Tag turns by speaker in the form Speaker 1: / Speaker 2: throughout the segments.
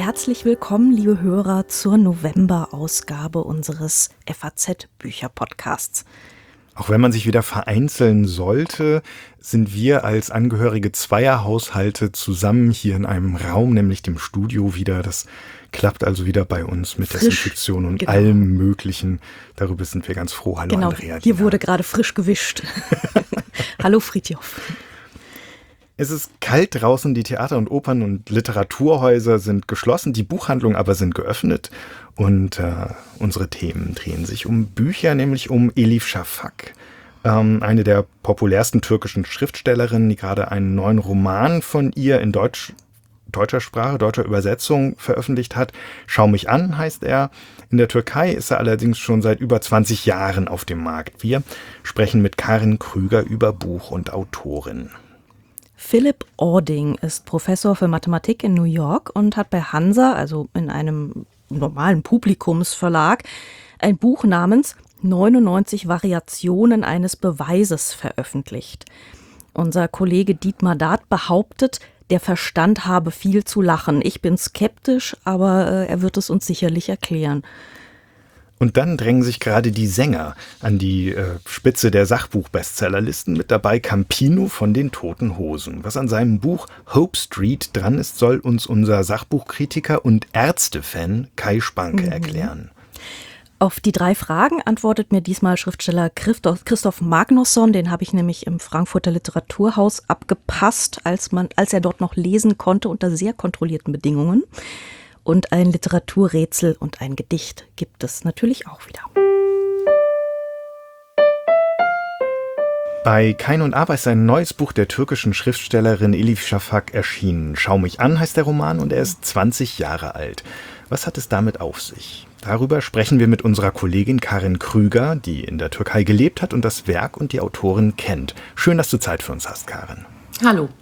Speaker 1: Herzlich willkommen, liebe Hörer, zur November-Ausgabe unseres FAZ-Bücher-Podcasts.
Speaker 2: Auch wenn man sich wieder vereinzeln sollte, sind wir als Angehörige zweier Haushalte zusammen hier in einem Raum, nämlich dem Studio wieder. Das klappt also wieder bei uns mit Desinfektion und allem Möglichen. Darüber sind wir ganz froh. Hallo Andrea.
Speaker 1: Hier wurde gerade frisch gewischt. Hallo Fridtjof.
Speaker 2: Es ist kalt draußen, die Theater- und Opern- und Literaturhäuser sind geschlossen, die Buchhandlungen aber sind geöffnet. Und unsere Themen drehen sich um Bücher, nämlich um Elif Shafak, eine der populärsten türkischen Schriftstellerinnen, die gerade einen neuen Roman von ihr in deutscher Sprache, deutscher Übersetzung veröffentlicht hat. Schau mich an, heißt er. In der Türkei ist er allerdings schon seit über 20 Jahren auf dem Markt. Wir sprechen mit Karin Krüger über Buch und Autorin.
Speaker 1: Philipp Ording ist Professor für Mathematik in New York und hat bei Hansa, also in einem normalen Publikumsverlag, ein Buch namens 99 Variationen eines Beweises veröffentlicht. Unser Kollege Dietmar Dart behauptet, der Verstand habe viel zu lachen. Ich bin skeptisch, aber er wird es uns sicherlich erklären.
Speaker 2: Und dann drängen sich gerade die Sänger an die Spitze der Sachbuch-Bestsellerlisten. Mit dabei Campino von den Toten Hosen. Was an seinem Buch Hope Street dran ist, soll uns unser Sachbuchkritiker und Ärzte-Fan Kai Spanke erklären.
Speaker 1: Auf die 3 Fragen antwortet mir diesmal Schriftsteller Christoph Magnusson. Den habe ich nämlich im Frankfurter Literaturhaus abgepasst, als er dort noch lesen konnte unter sehr kontrollierten Bedingungen. Und ein Literaturrätsel und ein Gedicht gibt es natürlich auch wieder.
Speaker 2: Bei Kain und Abba ist ein neues Buch der türkischen Schriftstellerin Elif Shafak erschienen. Schau mich an heißt der Roman und er ist 20 Jahre alt. Was hat es damit auf sich? Darüber sprechen wir mit unserer Kollegin Karin Krüger, die in der Türkei gelebt hat und das Werk und die Autorin kennt. Schön, dass du Zeit für uns hast, Karin.
Speaker 3: Hallo.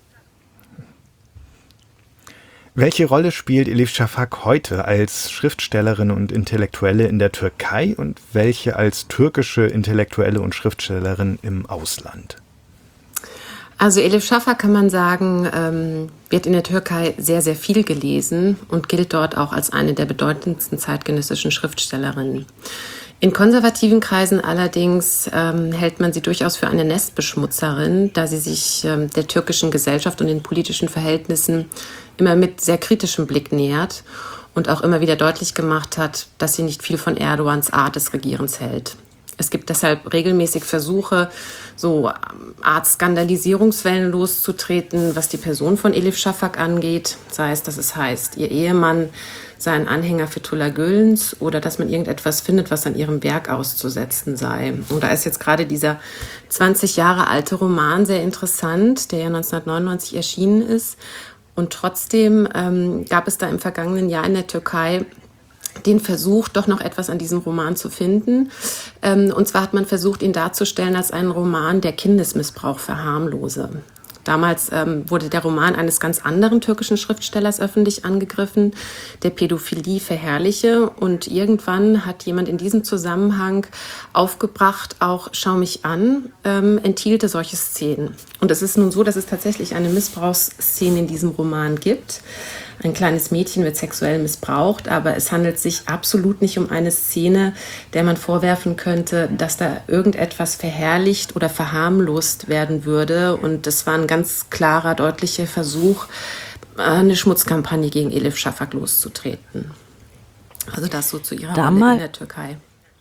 Speaker 2: Welche Rolle spielt Elif Shafak heute als Schriftstellerin und Intellektuelle in der Türkei und welche als türkische Intellektuelle und Schriftstellerin im Ausland?
Speaker 3: Also Elif Shafak, kann man sagen, wird in der Türkei sehr, sehr viel gelesen und gilt dort auch als eine der bedeutendsten zeitgenössischen Schriftstellerinnen. In konservativen Kreisen allerdings hält man sie durchaus für eine Nestbeschmutzerin, da sie sich der türkischen Gesellschaft und den politischen Verhältnissen immer mit sehr kritischem Blick nähert und auch immer wieder deutlich gemacht hat, dass sie nicht viel von Erdogans Art des Regierens hält. Es gibt deshalb regelmäßig Versuche, so Art Skandalisierungswellen loszutreten, was die Person von Elif Shafak angeht. Sei es, dass es heißt, ihr Ehemann sei ein Anhänger Fethullah Gülens oder dass man irgendetwas findet, was an ihrem Werk auszusetzen sei. Und da ist jetzt gerade dieser 20 Jahre alte Roman sehr interessant, der ja 1999 erschienen ist. Und trotzdem gab es da im vergangenen Jahr in der Türkei den Versuch, doch noch etwas an diesem Roman zu finden. Und zwar hat man versucht, ihn darzustellen als einen Roman, der Kindesmissbrauch verharmlose. Damals wurde der Roman eines ganz anderen türkischen Schriftstellers öffentlich angegriffen, der Pädophilie verherrliche. Und irgendwann hat jemand in diesem Zusammenhang aufgebracht, auch Schau mich an, enthielte solche Szenen. Und es ist nun so, dass es tatsächlich eine Missbrauchsszene in diesem Roman gibt. Ein kleines Mädchen wird sexuell missbraucht, aber es handelt sich absolut nicht um eine Szene, der man vorwerfen könnte, dass da irgendetwas verherrlicht oder verharmlost werden würde. Und das war ein ganz klarer, deutlicher Versuch, eine Schmutzkampagne gegen Elif Shafak loszutreten. Also das so zu ihrer Rolle in der Türkei.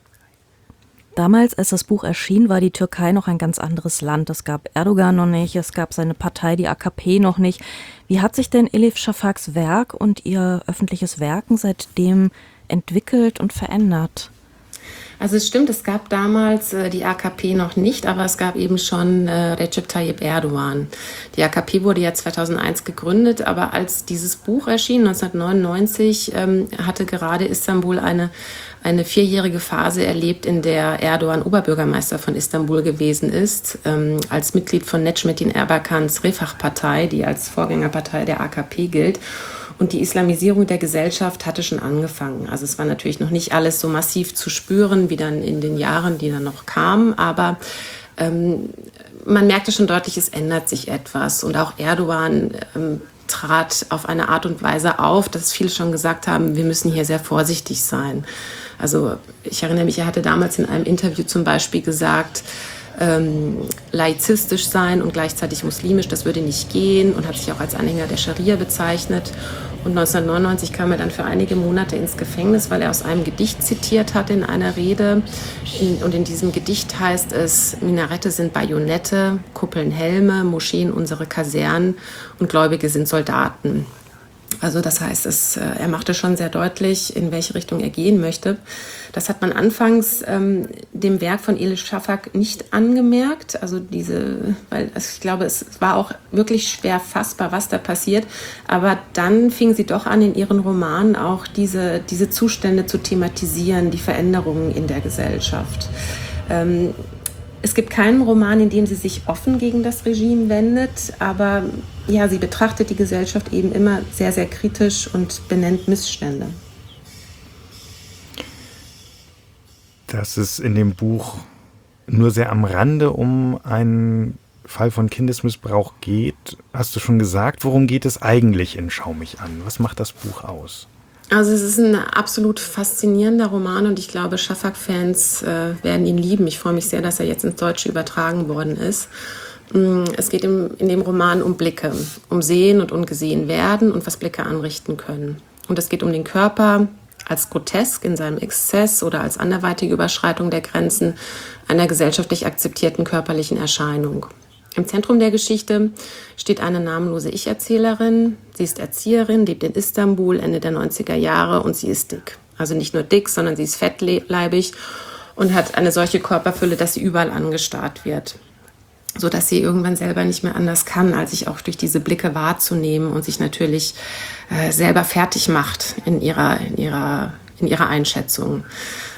Speaker 1: Damals, als das Buch erschien, war die Türkei noch ein ganz anderes Land. Es gab Erdogan noch nicht, es gab seine Partei, die AKP, noch nicht. Wie hat sich denn Elif Shafaks Werk und ihr öffentliches Wirken seitdem entwickelt und verändert?
Speaker 3: Also es stimmt, es gab damals die AKP noch nicht, aber es gab eben schon Recep Tayyip Erdogan. Die AKP wurde ja 2001 gegründet, aber als dieses Buch erschien, 1999, hatte gerade Istanbul eine 4-jährige Phase erlebt, in der Erdogan Oberbürgermeister von Istanbul gewesen ist, als Mitglied von Necmettin Erbakans Refah-Partei, die als Vorgängerpartei der AKP gilt. Und die Islamisierung der Gesellschaft hatte schon angefangen. Also es war natürlich noch nicht alles so massiv zu spüren, wie dann in den Jahren, die dann noch kamen. Aber man merkte schon deutlich, es ändert sich etwas. Und auch Erdogan trat auf eine Art und Weise auf, dass viele schon gesagt haben, wir müssen hier sehr vorsichtig sein. Also ich erinnere mich, er hatte damals in einem Interview zum Beispiel gesagt, laizistisch sein und gleichzeitig muslimisch, das würde nicht gehen, und hat sich auch als Anhänger der Scharia bezeichnet. Und 1999 kam er dann für einige Monate ins Gefängnis, weil er aus einem Gedicht zitiert hat in einer Rede. Und in diesem Gedicht heißt es: Minarette sind Bajonette, Kuppeln Helme, Moscheen unsere Kasernen und Gläubige sind Soldaten. Also das heißt, er machte schon sehr deutlich, in welche Richtung er gehen möchte. Das hat man anfangs dem Werk von Elif Shafak nicht angemerkt. Also weil ich glaube, es war auch wirklich schwer fassbar, was da passiert. Aber dann fing sie doch an, in ihren Romanen auch diese Zustände zu thematisieren, die Veränderungen in der Gesellschaft. Es gibt keinen Roman, in dem sie sich offen gegen das Regime wendet, aber ja, sie betrachtet die Gesellschaft eben immer sehr, sehr kritisch und benennt Missstände.
Speaker 2: Dass es in dem Buch nur sehr am Rande um einen Fall von Kindesmissbrauch geht, hast du schon gesagt. Worum geht es eigentlich in Schau mich an? Was macht das Buch aus?
Speaker 3: Also es ist ein absolut faszinierender Roman und ich glaube, Shafak-Fans werden ihn lieben. Ich freue mich sehr, dass er jetzt ins Deutsche übertragen worden ist. Es geht in dem Roman um Blicke, um Sehen und Ungesehen werden und was Blicke anrichten können. Und es geht um den Körper als grotesk in seinem Exzess oder als anderweitige Überschreitung der Grenzen einer gesellschaftlich akzeptierten körperlichen Erscheinung. Im Zentrum der Geschichte steht eine namenlose Ich-Erzählerin. Sie ist Erzieherin, lebt in Istanbul Ende der 90er Jahre und sie ist dick. Also nicht nur dick, sondern sie ist fettleibig und hat eine solche Körperfülle, dass sie überall angestarrt wird. Sodass sie irgendwann selber nicht mehr anders kann, als sich auch durch diese Blicke wahrzunehmen und sich natürlich selber fertig macht in ihrer Einschätzung.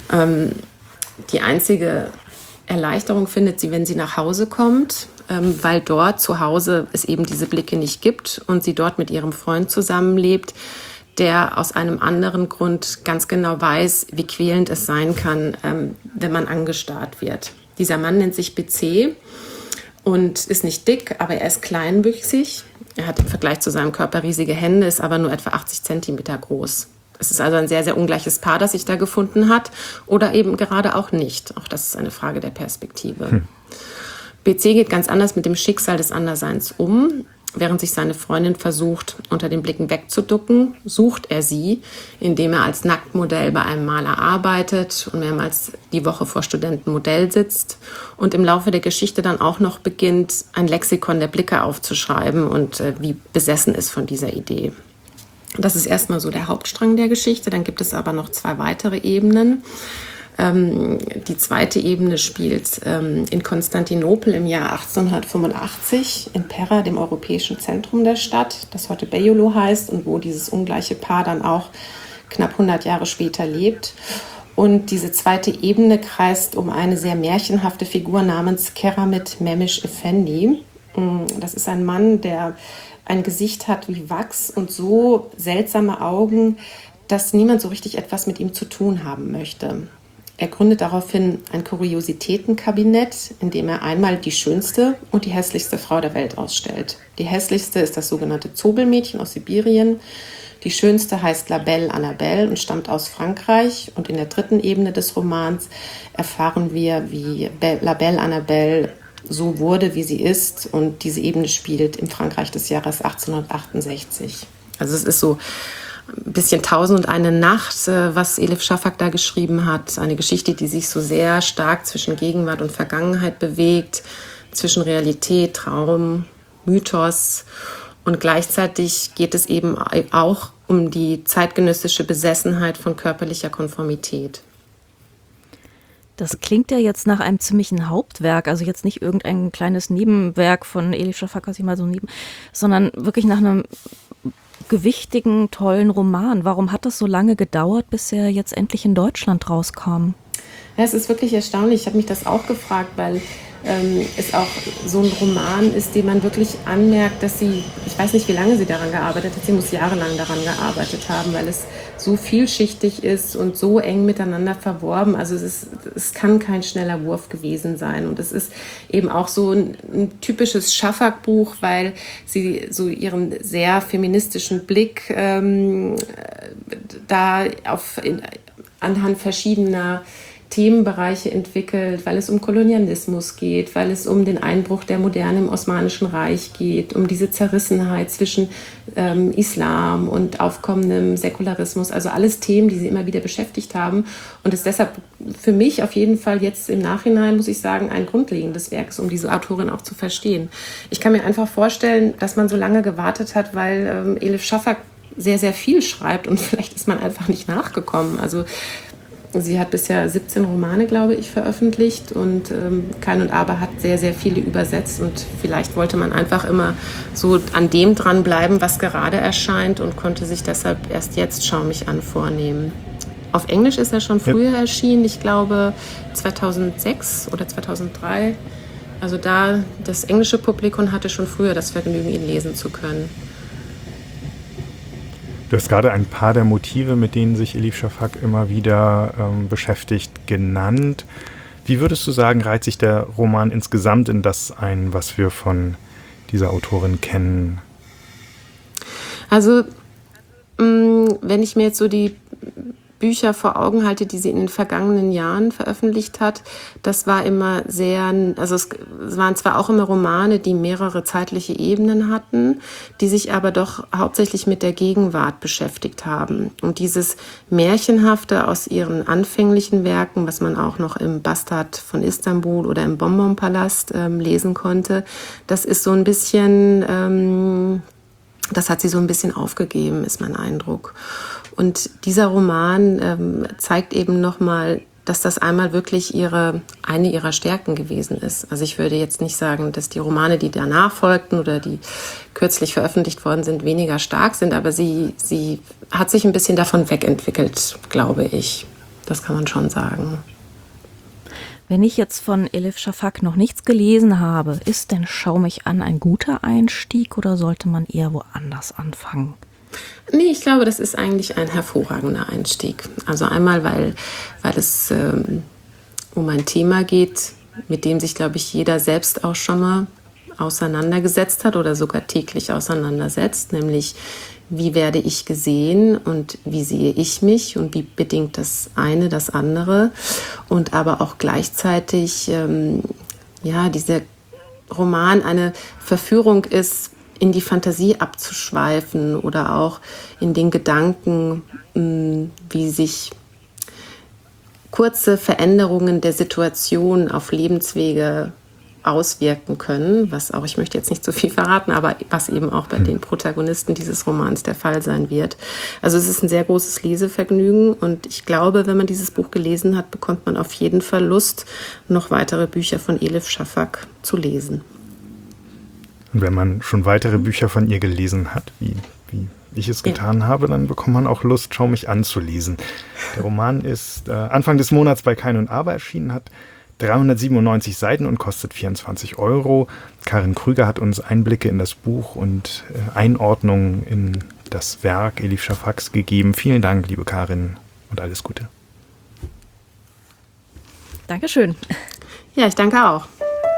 Speaker 3: Die einzige Erleichterung findet sie, wenn sie nach Hause kommt, weil dort zu Hause es eben diese Blicke nicht gibt und sie dort mit ihrem Freund zusammenlebt, der aus einem anderen Grund ganz genau weiß, wie quälend es sein kann, wenn man angestarrt wird. Dieser Mann nennt sich BC und ist nicht dick, aber er ist kleinwüchsig. Er hat im Vergleich zu seinem Körper riesige Hände, ist aber nur etwa 80 Zentimeter groß. Es ist also ein sehr, sehr ungleiches Paar, das sich da gefunden hat oder eben gerade auch nicht. Auch das ist eine Frage der Perspektive. BC geht ganz anders mit dem Schicksal des Anderseins um. Während sich seine Freundin versucht, unter den Blicken wegzuducken, sucht er sie, indem er als Nacktmodell bei einem Maler arbeitet und mehrmals die Woche vor Studenten Modell sitzt und im Laufe der Geschichte dann auch noch beginnt, ein Lexikon der Blicke aufzuschreiben und wie besessen ist von dieser Idee. Das ist erstmal so der Hauptstrang der Geschichte, dann gibt es aber noch 2 weitere Ebenen. Die zweite Ebene spielt in Konstantinopel im Jahr 1885, in Pera, dem europäischen Zentrum der Stadt, das heute Beyoğlu heißt und wo dieses ungleiche Paar dann auch knapp 100 Jahre später lebt. Und diese zweite Ebene kreist um eine sehr märchenhafte Figur namens Keramet Memiş Efendi. Das ist ein Mann, der ein Gesicht hat wie Wachs und so seltsame Augen, dass niemand so richtig etwas mit ihm zu tun haben möchte. Er gründet daraufhin ein Kuriositätenkabinett, in dem er einmal die schönste und die hässlichste Frau der Welt ausstellt. Die hässlichste ist das sogenannte Zobelmädchen aus Sibirien. Die schönste heißt La Belle Annabelle und stammt aus Frankreich. Und in der dritten Ebene des Romans erfahren wir, wie La Belle Annabelle so wurde, wie sie ist. Und diese Ebene spielt im Frankreich des Jahres 1868. Also es ist so ein bisschen 1001 Nacht, was Elif Shafak da geschrieben hat. Eine Geschichte, die sich so sehr stark zwischen Gegenwart und Vergangenheit bewegt, zwischen Realität, Traum, Mythos. Und gleichzeitig geht es eben auch um die zeitgenössische Besessenheit von körperlicher Konformität.
Speaker 1: Das klingt ja jetzt nach einem ziemlichen Hauptwerk, also jetzt nicht irgendein kleines Nebenwerk von Elif Shafak, was ich mal so sondern wirklich nach einem gewichtigen, tollen Roman. Warum hat das so lange gedauert, bis er jetzt endlich in Deutschland rauskam?
Speaker 3: Ja, es ist wirklich erstaunlich. Ich habe mich das auch gefragt, weil es auch so ein Roman ist, den man wirklich anmerkt, dass sie, ich weiß nicht, wie lange sie daran gearbeitet hat, sie muss jahrelang daran gearbeitet haben, weil es so vielschichtig ist und so eng miteinander verworben. Also es kann kein schneller Wurf gewesen sein. Und es ist eben auch so ein typisches Schafak-Buch, weil sie so ihren sehr feministischen Blick anhand verschiedener Themenbereiche entwickelt, weil es um Kolonialismus geht, weil es um den Einbruch der Moderne im Osmanischen Reich geht, um diese Zerrissenheit zwischen Islam und aufkommendem Säkularismus, also alles Themen, die sie immer wieder beschäftigt haben und es deshalb für mich auf jeden Fall jetzt im Nachhinein, muss ich sagen, ein grundlegendes Werk ist, um diese Autorin auch zu verstehen. Ich kann mir einfach vorstellen, dass man so lange gewartet hat, weil Elif Shafak sehr, sehr viel schreibt und vielleicht ist man einfach nicht nachgekommen. Also sie hat bisher 17 Romane, glaube ich, veröffentlicht und Kain und Aber hat sehr, sehr viele übersetzt und vielleicht wollte man einfach immer so an dem dranbleiben, was gerade erscheint und konnte sich deshalb erst jetzt Schau mich an vornehmen. Auf Englisch ist er schon früher erschienen, ich glaube 2006 oder 2003. Also das englische Publikum hatte schon früher das Vergnügen, ihn lesen zu können.
Speaker 2: Du hast gerade ein paar der Motive, mit denen sich Elif Shafak immer wieder beschäftigt, genannt. Wie würdest du sagen, reiht sich der Roman insgesamt in das ein, was wir von dieser Autorin kennen?
Speaker 3: Also, wenn ich mir jetzt so die Bücher vor Augen halte, die sie in den vergangenen Jahren veröffentlicht hat, das war immer sehr, also es waren zwar auch immer Romane, die mehrere zeitliche Ebenen hatten, die sich aber doch hauptsächlich mit der Gegenwart beschäftigt haben. Und dieses Märchenhafte aus ihren anfänglichen Werken, was man auch noch im Bastard von Istanbul oder im Bonbonpalast lesen konnte, das ist so ein bisschen, das hat sie so ein bisschen aufgegeben, ist mein Eindruck. Und dieser Roman zeigt eben nochmal, dass das einmal wirklich eine ihrer Stärken gewesen ist. Also ich würde jetzt nicht sagen, dass die Romane, die danach folgten oder die kürzlich veröffentlicht worden sind, weniger stark sind, aber sie hat sich ein bisschen davon wegentwickelt, glaube ich. Das kann man schon sagen.
Speaker 1: Wenn ich jetzt von Elif Shafak noch nichts gelesen habe, ist denn Schau mich an ein guter Einstieg oder sollte man eher woanders anfangen?
Speaker 3: Nee, ich glaube, das ist eigentlich ein hervorragender Einstieg. Also einmal, weil es um ein Thema geht, mit dem sich, glaube ich, jeder selbst auch schon mal auseinandergesetzt hat oder sogar täglich auseinandersetzt, nämlich wie werde ich gesehen und wie sehe ich mich und wie bedingt das eine das andere. Und aber auch gleichzeitig, dieser Roman eine Verführung ist, in die Fantasie abzuschweifen oder auch in den Gedanken, wie sich kurze Veränderungen der Situation auf Lebenswege auswirken können, was auch, ich möchte jetzt nicht zu viel verraten, aber was eben auch bei den Protagonisten dieses Romans der Fall sein wird. Also es ist ein sehr großes Lesevergnügen und ich glaube, wenn man dieses Buch gelesen hat, bekommt man auf jeden Fall Lust, noch weitere Bücher von Elif Shafak zu lesen.
Speaker 2: Und wenn man schon weitere Bücher von ihr gelesen hat, wie ich es getan habe, dann bekommt man auch Lust, Schau mich an zu lesen. Der Roman ist Anfang des Monats bei Kain und Aber erschienen, hat 397 Seiten und kostet 24 €. Karin Krüger hat uns Einblicke in das Buch und Einordnungen in das Werk Elif Shafaks gegeben. Vielen Dank, liebe Karin, und alles Gute.
Speaker 1: Dankeschön.
Speaker 3: Ja, ich danke auch.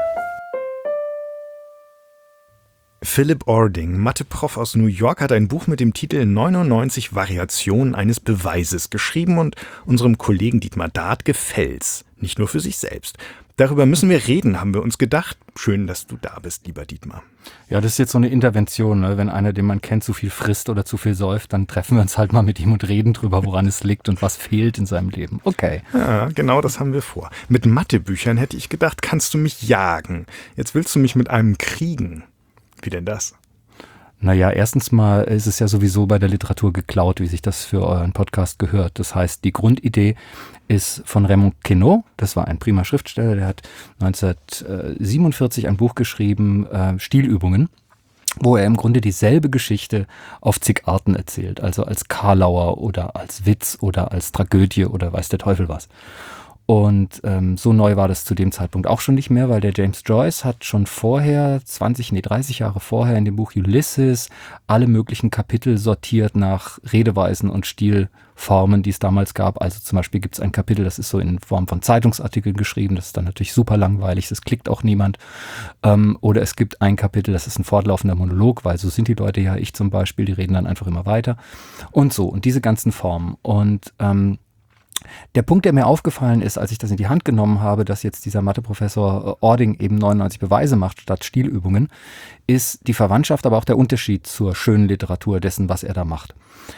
Speaker 2: Philip Ording, Mathe-Prof aus New York, hat ein Buch mit dem Titel 99 Variationen eines Beweises geschrieben und unserem Kollegen Dietmar Dart gefällt's. Nicht nur für sich selbst. Darüber müssen wir reden, haben wir uns gedacht. Schön, dass du da bist, lieber Dietmar.
Speaker 4: Ja, das ist jetzt so eine Intervention, ne? Wenn einer, den man kennt, zu viel frisst oder zu viel säuft, dann treffen wir uns halt mal mit ihm und reden drüber, woran es liegt und was fehlt in seinem Leben. Okay.
Speaker 2: Ja, genau das haben wir vor. Mit Mathebüchern hätte ich gedacht, kannst du mich jagen. Jetzt willst du mich mit einem kriegen. Wie denn das?
Speaker 4: Naja, erstens mal ist es ja sowieso bei der Literatur geklaut, wie sich das für euren Podcast gehört. Das heißt, die Grundidee ist von Raymond Queneau. Das war ein prima Schriftsteller, der hat 1947 ein Buch geschrieben, Stilübungen, wo er im Grunde dieselbe Geschichte auf zig Arten erzählt. Also als Karlauer oder als Witz oder als Tragödie oder weiß der Teufel was. Und so neu war das zu dem Zeitpunkt auch schon nicht mehr, weil der James Joyce hat schon vorher, 30 Jahre vorher in dem Buch Ulysses alle möglichen Kapitel sortiert nach Redeweisen und Stilformen, die es damals gab. Also zum Beispiel gibt es ein Kapitel, das ist so in Form von Zeitungsartikeln geschrieben, das ist dann natürlich super langweilig, das klickt auch niemand. Oder es gibt ein Kapitel, das ist ein fortlaufender Monolog, weil so sind die Leute ja, ich zum Beispiel, die reden dann einfach immer weiter. Und so, und diese ganzen Formen. Und der Punkt, der mir aufgefallen ist, als ich das in die Hand genommen habe, dass jetzt dieser Matheprofessor Ording eben 99 Beweise macht statt Stilübungen, ist die Verwandtschaft, aber auch der Unterschied zur schönen Literatur dessen, was er da macht.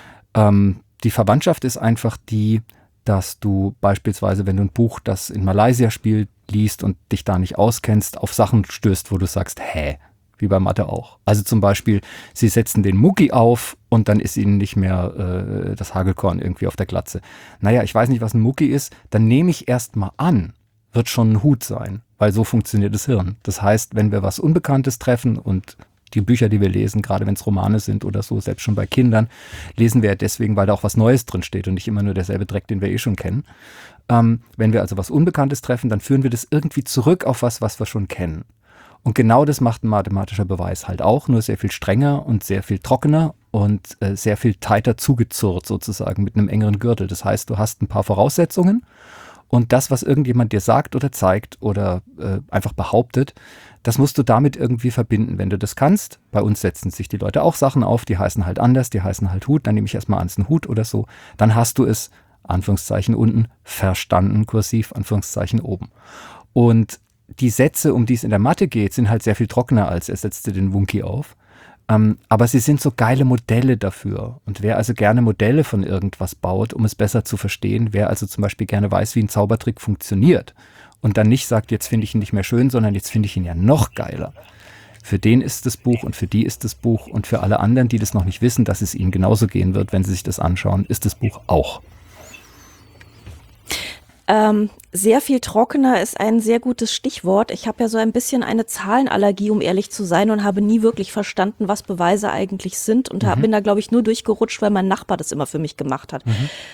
Speaker 4: Die Verwandtschaft ist einfach die, dass du beispielsweise, wenn du ein Buch, das in Malaysia spielt, liest und dich da nicht auskennst, auf Sachen stößt, wo du sagst, hä? Wie bei Mathe auch. Also zum Beispiel, sie setzen den Mucki auf und dann ist ihnen nicht mehr das Hagelkorn irgendwie auf der Glatze. Naja, ich weiß nicht, was ein Mucki ist, dann nehme ich erst mal an, wird schon ein Hut sein, weil so funktioniert das Hirn. Das heißt, wenn wir was Unbekanntes treffen und die Bücher, die wir lesen, gerade wenn es Romane sind oder so, selbst schon bei Kindern, lesen wir ja deswegen, weil da auch was Neues drin steht und nicht immer nur derselbe Dreck, den wir eh schon kennen. Wenn wir also was Unbekanntes treffen, dann führen wir das irgendwie zurück auf was wir schon kennen. Und genau das macht ein mathematischer Beweis halt auch, nur sehr viel strenger und sehr viel trockener und sehr viel tighter zugezurrt sozusagen mit einem engeren Gürtel. Das heißt, du hast ein paar Voraussetzungen und das, was irgendjemand dir sagt oder zeigt oder einfach behauptet, das musst du damit irgendwie verbinden. Wenn du das kannst, bei uns setzen sich die Leute auch Sachen auf, die heißen halt anders, die heißen halt Hut, dann nehme ich erstmal an, es ist ein Hut oder so, dann hast du es, Anführungszeichen unten, verstanden, kursiv, Anführungszeichen oben. Und die Sätze, um die es in der Mathe geht, sind halt sehr viel trockener als er setzte den Wunki auf. Aber sie sind so geile Modelle dafür. Und wer also gerne Modelle von irgendwas baut, um es besser zu verstehen, wer also zum Beispiel gerne weiß, wie ein Zaubertrick funktioniert und dann nicht sagt, jetzt finde ich ihn nicht mehr schön, sondern jetzt finde ich ihn ja noch geiler. Für den ist das Buch und für die ist das Buch und für alle anderen, die das noch nicht wissen, dass es ihnen genauso gehen wird, wenn sie sich das anschauen, ist das Buch auch.
Speaker 1: Sehr viel trockener ist ein sehr gutes Stichwort. Ich habe ja so ein bisschen eine Zahlenallergie, um ehrlich zu sein, und habe nie wirklich verstanden, was Beweise eigentlich sind und bin da, glaube ich, nur durchgerutscht, weil mein Nachbar das immer für mich gemacht hat.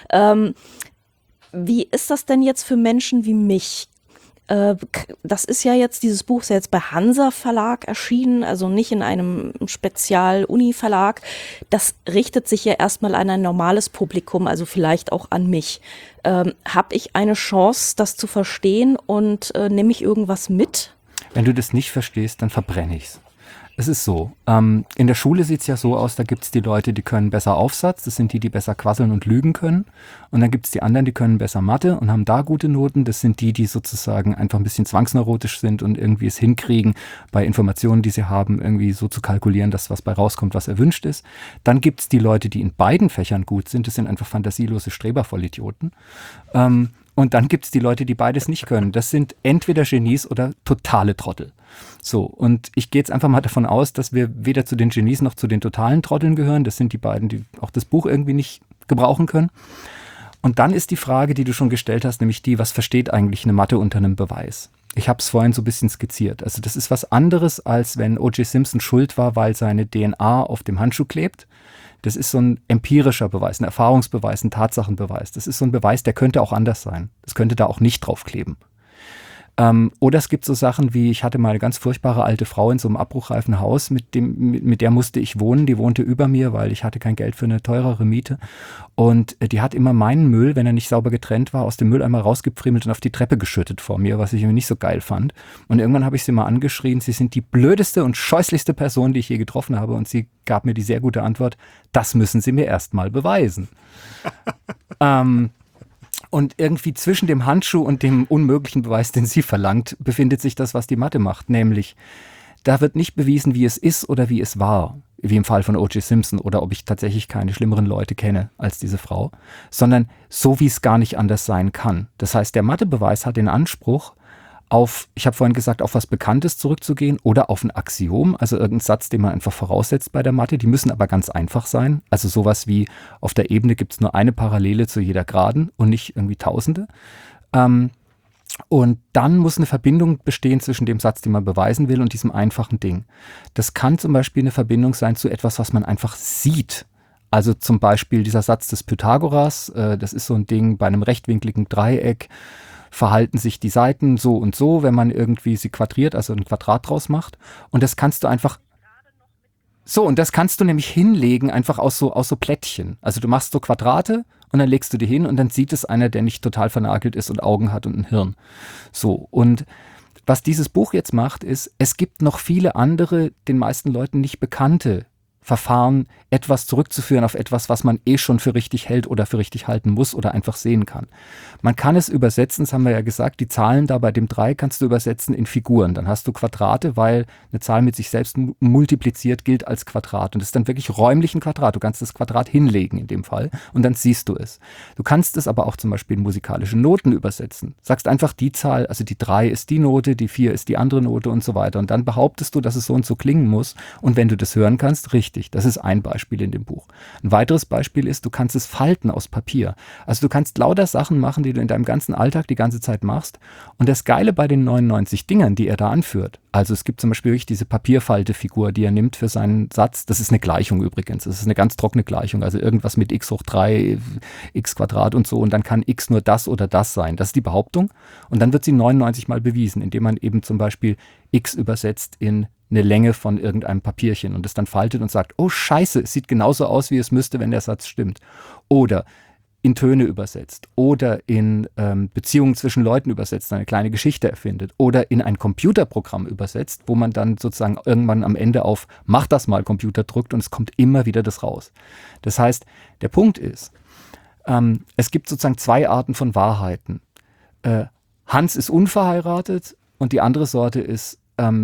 Speaker 1: Wie ist das denn jetzt für Menschen wie mich? Das ist ja jetzt, dieses Buch ist ja jetzt bei Hansa Verlag erschienen, also nicht in einem Spezial-Uni-Verlag. Das richtet sich ja erstmal an ein normales Publikum, also vielleicht auch an mich. Habe ich eine Chance, das zu verstehen und nehme ich irgendwas mit?
Speaker 4: Wenn du das nicht verstehst, dann verbrenne ich's. Es ist so, in der Schule sieht es ja so aus, da gibt es die Leute, die können besser Aufsatz, das sind die, die besser quasseln und lügen können. Und dann gibt es die anderen, die können besser Mathe und haben da gute Noten. Das sind die, die sozusagen einfach ein bisschen zwangsneurotisch sind und irgendwie es hinkriegen, bei Informationen, die sie haben, irgendwie so zu kalkulieren, dass was bei rauskommt, was erwünscht ist. Dann gibt es die Leute, die in beiden Fächern gut sind. Das sind einfach fantasielose Strebervollidioten. Und dann gibt es die Leute, die beides nicht können. Das sind entweder Genies oder totale Trottel. So, und ich gehe jetzt einfach mal davon aus, dass wir weder zu den Genies noch zu den totalen Trotteln gehören. Das sind die beiden, die auch das Buch irgendwie nicht gebrauchen können. Und dann ist die Frage, die du schon gestellt hast, nämlich die, was versteht eigentlich eine Mathe unter einem Beweis? Ich habe es vorhin so ein bisschen skizziert. Also das ist was anderes, als wenn O.J. Simpson schuld war, weil seine DNA auf dem Handschuh klebt. Das ist so ein empirischer Beweis, ein Erfahrungsbeweis, ein Tatsachenbeweis. Das ist so ein Beweis, der könnte auch anders sein. Das könnte da auch nicht draufkleben. Oder es gibt so Sachen wie, ich hatte mal eine ganz furchtbare alte Frau in so einem abbruchreifen Haus, mit der musste ich wohnen. Die wohnte über mir, weil ich hatte kein Geld für eine teurere Miete. Und die hat immer meinen Müll, wenn er nicht sauber getrennt war, aus dem Mülleimer rausgepfriemelt und auf die Treppe geschüttet vor mir, was ich irgendwie nicht so geil fand. Und irgendwann habe ich sie mal angeschrien, sie sind die blödeste und scheußlichste Person, die ich je getroffen habe. Und sie gab mir die sehr gute Antwort, das müssen Sie mir erst mal beweisen. Und irgendwie zwischen dem Handschuh und dem unmöglichen Beweis, den sie verlangt, befindet sich das, was die Mathe macht. Nämlich, da wird nicht bewiesen, wie es ist oder wie es war, wie im Fall von O.J. Simpson oder ob ich tatsächlich keine schlimmeren Leute kenne als diese Frau, sondern so, wie es gar nicht anders sein kann. Das heißt, der Mathebeweis hat den Anspruch, auf, ich habe vorhin gesagt, auf was Bekanntes zurückzugehen oder auf ein Axiom, also irgendein Satz, den man einfach voraussetzt bei der Mathe. Die müssen aber ganz einfach sein. Also sowas wie, auf der Ebene gibt es nur eine Parallele zu jeder Geraden und nicht irgendwie Tausende. Und dann muss eine Verbindung bestehen zwischen dem Satz, den man beweisen will, und diesem einfachen Ding. Das kann zum Beispiel eine Verbindung sein zu etwas, was man einfach sieht. Also zum Beispiel dieser Satz des Pythagoras, das ist so ein Ding bei einem rechtwinkligen Dreieck. verhalten sich die Seiten so und so, wenn man irgendwie sie quadriert, also ein Quadrat draus macht. Und das kannst du einfach und das kannst du nämlich hinlegen, einfach aus so Plättchen. Also du machst so Quadrate und dann legst du die hin und dann sieht es einer, der nicht total vernagelt ist und Augen hat und ein Hirn. So, und was dieses Buch jetzt macht, ist, es gibt noch viele andere, den meisten Leuten nicht bekannte Verfahren, etwas zurückzuführen auf etwas, was man schon für richtig hält oder für richtig halten muss oder einfach sehen kann. Man kann es übersetzen, das haben wir ja gesagt, die Zahlen da bei dem 3 kannst du übersetzen in Figuren. Dann hast du Quadrate, weil eine Zahl mit sich selbst multipliziert gilt als Quadrat. Und das ist dann wirklich räumlich ein Quadrat. Du kannst das Quadrat hinlegen in dem Fall und dann siehst du es. Du kannst es aber auch zum Beispiel in musikalische Noten übersetzen. Sagst einfach die Zahl, also die 3 ist die Note, die 4 ist die andere Note und so weiter. Und dann behauptest du, dass es so und so klingen muss. Und wenn du das hören kannst, richtig. Das ist ein Beispiel in dem Buch. Ein weiteres Beispiel ist, du kannst es falten aus Papier. Also du kannst lauter Sachen machen, die du in deinem ganzen Alltag die ganze Zeit machst. Und das Geile bei den 99 Dingern, die er da anführt, also es gibt zum Beispiel wirklich diese Papierfaltefigur, die er nimmt für seinen Satz. Das ist eine Gleichung übrigens. Das ist eine ganz trockene Gleichung. Also irgendwas mit x hoch 3, x Quadrat und so. Und dann kann x nur das oder das sein. Das ist die Behauptung. Und dann wird sie 99 Mal bewiesen, indem man eben zum Beispiel x übersetzt in eine Länge von irgendeinem Papierchen und es dann faltet und sagt, oh Scheiße, es sieht genauso aus, wie es müsste, wenn der Satz stimmt. Oder in Töne übersetzt oder in Beziehungen zwischen Leuten übersetzt, eine kleine Geschichte erfindet oder in ein Computerprogramm übersetzt, wo man dann sozusagen irgendwann am Ende auf Mach das mal Computer drückt und es kommt immer wieder das raus. Das heißt, der Punkt ist, es gibt sozusagen 2 Arten von Wahrheiten. Hans ist unverheiratet und die andere Sorte ist,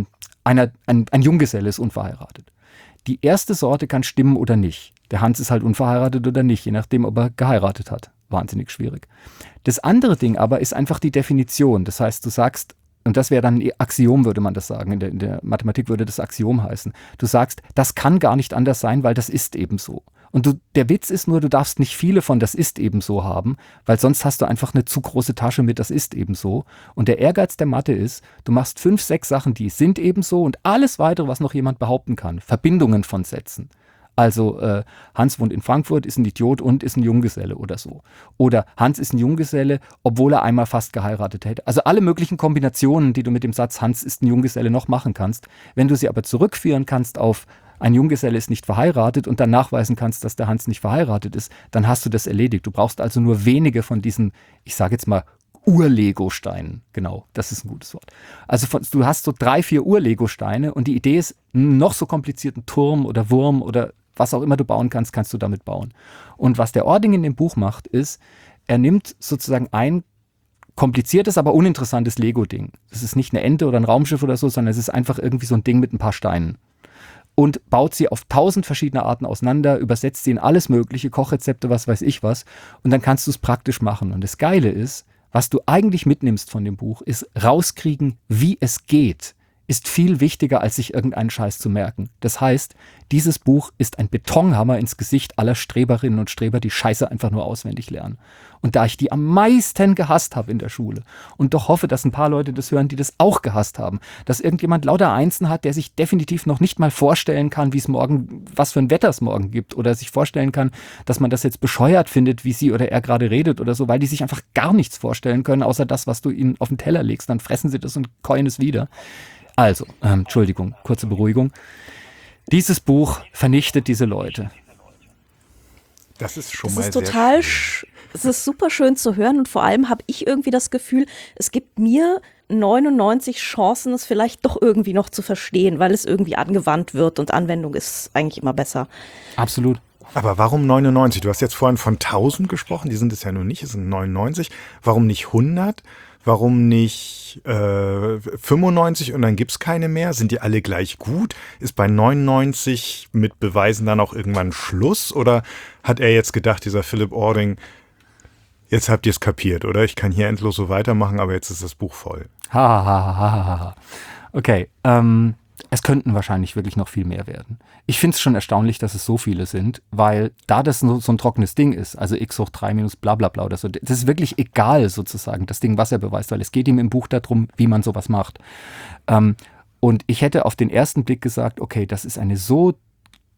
Speaker 4: ein Junggeselle ist unverheiratet. Die erste Sorte kann stimmen oder nicht. Der Hans ist halt unverheiratet oder nicht, je nachdem, ob er geheiratet hat. Wahnsinnig schwierig. Das andere Ding aber ist einfach die Definition. Das heißt, du sagst, und das wäre dann ein Axiom, würde man das sagen. In der Mathematik würde das Axiom heißen. Du sagst, das kann gar nicht anders sein, weil das ist eben so. Und der Witz ist nur, du darfst nicht viele von das ist eben so haben, weil sonst hast du einfach eine zu große Tasche mit das ist eben so. Und der Ehrgeiz der Mathe ist, du machst 5, 6 Sachen, die sind eben so und alles weitere, was noch jemand behaupten kann. Verbindungen von Sätzen. Also Hans wohnt in Frankfurt, ist ein Idiot und ist ein Junggeselle oder so. Oder Hans ist ein Junggeselle, obwohl er einmal fast geheiratet hätte. Also alle möglichen Kombinationen, die du mit dem Satz Hans ist ein Junggeselle noch machen kannst. Wenn du sie aber zurückführen kannst auf ein Junggeselle ist nicht verheiratet und dann nachweisen kannst, dass der Hans nicht verheiratet ist, dann hast du das erledigt. Du brauchst also nur wenige von diesen, ich sage jetzt mal, Ur-Lego-Steinen. Genau, das ist ein gutes Wort. Also du hast so 3, 4 Ur-Lego-Steine und die Idee ist, noch so komplizierten Turm oder Wurm oder was auch immer du bauen kannst, kannst du damit bauen. Und was der Ording in dem Buch macht, ist, er nimmt sozusagen ein kompliziertes, aber uninteressantes Lego-Ding. Das ist nicht eine Ente oder ein Raumschiff oder so, sondern es ist einfach irgendwie so ein Ding mit ein paar Steinen. Und baut sie auf 1000 verschiedene Arten auseinander, übersetzt sie in alles mögliche, Kochrezepte, was weiß ich was. Und dann kannst du es praktisch machen. Und das Geile ist, was du eigentlich mitnimmst von dem Buch, ist rauskriegen, wie es geht, ist viel wichtiger, als sich irgendeinen Scheiß zu merken. Das heißt, dieses Buch ist ein Betonhammer ins Gesicht aller Streberinnen und Streber, die Scheiße einfach nur auswendig lernen. Und da ich die am meisten gehasst habe in der Schule und doch hoffe, dass ein paar Leute das hören, die das auch gehasst haben, dass irgendjemand lauter Einsen hat, der sich definitiv noch nicht mal vorstellen kann, wie es morgen, was für ein Wetter es morgen gibt oder sich vorstellen kann, dass man das jetzt bescheuert findet, wie sie oder er gerade redet oder so, weil die sich einfach gar nichts vorstellen können, außer das, was du ihnen auf den Teller legst. Dann fressen sie das und keuen es wieder. Also, Entschuldigung, kurze Beruhigung. Dieses Buch vernichtet diese Leute.
Speaker 2: Das ist schon mal
Speaker 1: sehr total, es ist super schön zu hören und vor allem habe ich irgendwie das Gefühl, es gibt mir 99 Chancen, es vielleicht doch irgendwie noch zu verstehen, weil es irgendwie angewandt wird und Anwendung ist eigentlich immer besser.
Speaker 4: Absolut.
Speaker 2: Aber warum 99? Du hast jetzt vorhin von 1000 gesprochen, die sind es ja nur nicht, es sind 99. Warum nicht 100? Warum nicht 95 und dann gibt's keine mehr? Sind die alle gleich gut? Ist bei 99 mit Beweisen dann auch irgendwann Schluss? Oder hat er jetzt gedacht, dieser Philip Ording, jetzt habt ihr es kapiert, oder? Ich kann hier endlos so weitermachen, aber jetzt ist das Buch voll.
Speaker 4: Okay, es könnten wahrscheinlich wirklich noch viel mehr werden. Ich finde es schon erstaunlich, dass es so viele sind, weil da das so ein trockenes Ding ist, also x hoch 3 minus bla bla bla oder so, das ist wirklich egal sozusagen, das Ding, was er beweist, weil es geht ihm im Buch darum, wie man sowas macht. Und ich hätte auf den ersten Blick gesagt, okay, das ist eine so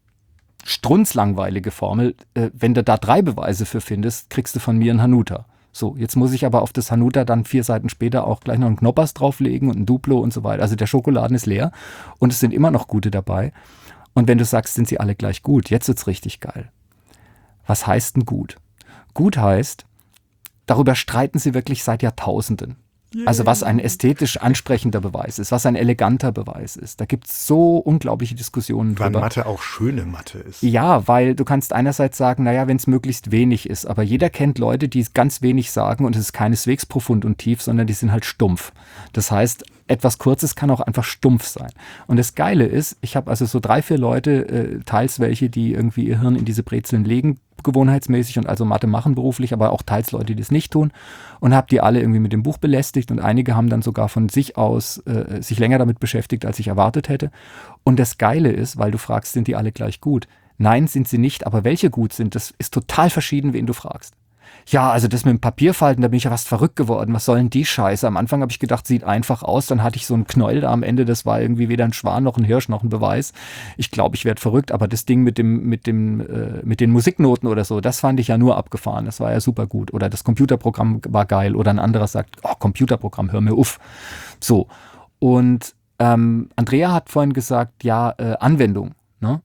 Speaker 4: strunzlangweilige Formel, wenn du da 3 Beweise für findest, kriegst du von mir einen Hanuta. So, jetzt muss ich aber auf das Hanuta dann 4 Seiten später auch gleich noch einen Knoppers drauflegen und ein Duplo und so weiter. Also der Schokoladen ist leer und es sind immer noch gute dabei. Und wenn du sagst, sind sie alle gleich gut, jetzt wird's richtig geil. Was heißt denn gut? Gut heißt, darüber streiten sie wirklich seit Jahrtausenden. Also was ein ästhetisch ansprechender Beweis ist, was ein eleganter Beweis ist. Da gibt es so unglaubliche Diskussionen
Speaker 2: Wann
Speaker 4: drüber.
Speaker 2: Mathe auch schöne Mathe ist.
Speaker 4: Ja, weil du kannst einerseits sagen, naja, wenn es möglichst wenig ist, aber jeder kennt Leute, die ganz wenig sagen und es ist keineswegs profund und tief, sondern die sind halt stumpf. Das heißt, etwas Kurzes kann auch einfach stumpf sein. Und das Geile ist, ich habe also so 3, 4 Leute, teils welche, die irgendwie ihr Hirn in diese Brezeln legen, gewohnheitsmäßig und also Mathe machen beruflich, aber auch teils Leute, die es nicht tun und habe die alle irgendwie mit dem Buch belästigt und einige haben dann sogar von sich aus sich länger damit beschäftigt, als ich erwartet hätte. Und das Geile ist, weil du fragst, sind die alle gleich gut? Nein, sind sie nicht, aber welche gut sind, das ist total verschieden, wen du fragst. Ja, also das mit dem Papierfalten, da bin ich ja fast verrückt geworden. Was soll denn die Scheiße? Am Anfang habe ich gedacht, sieht einfach aus. Dann hatte ich so einen Knäuel da am Ende. Das war irgendwie weder ein Schwan noch ein Hirsch noch ein Beweis. Ich glaube, ich werde verrückt. Aber das Ding mit den Musiknoten oder so, das fand ich ja nur abgefahren. Das war ja super gut. Oder das Computerprogramm war geil. Oder ein anderer sagt, oh, Computerprogramm, hör mir auf. So. Und Andrea hat vorhin gesagt, ja, Anwendung. Ne?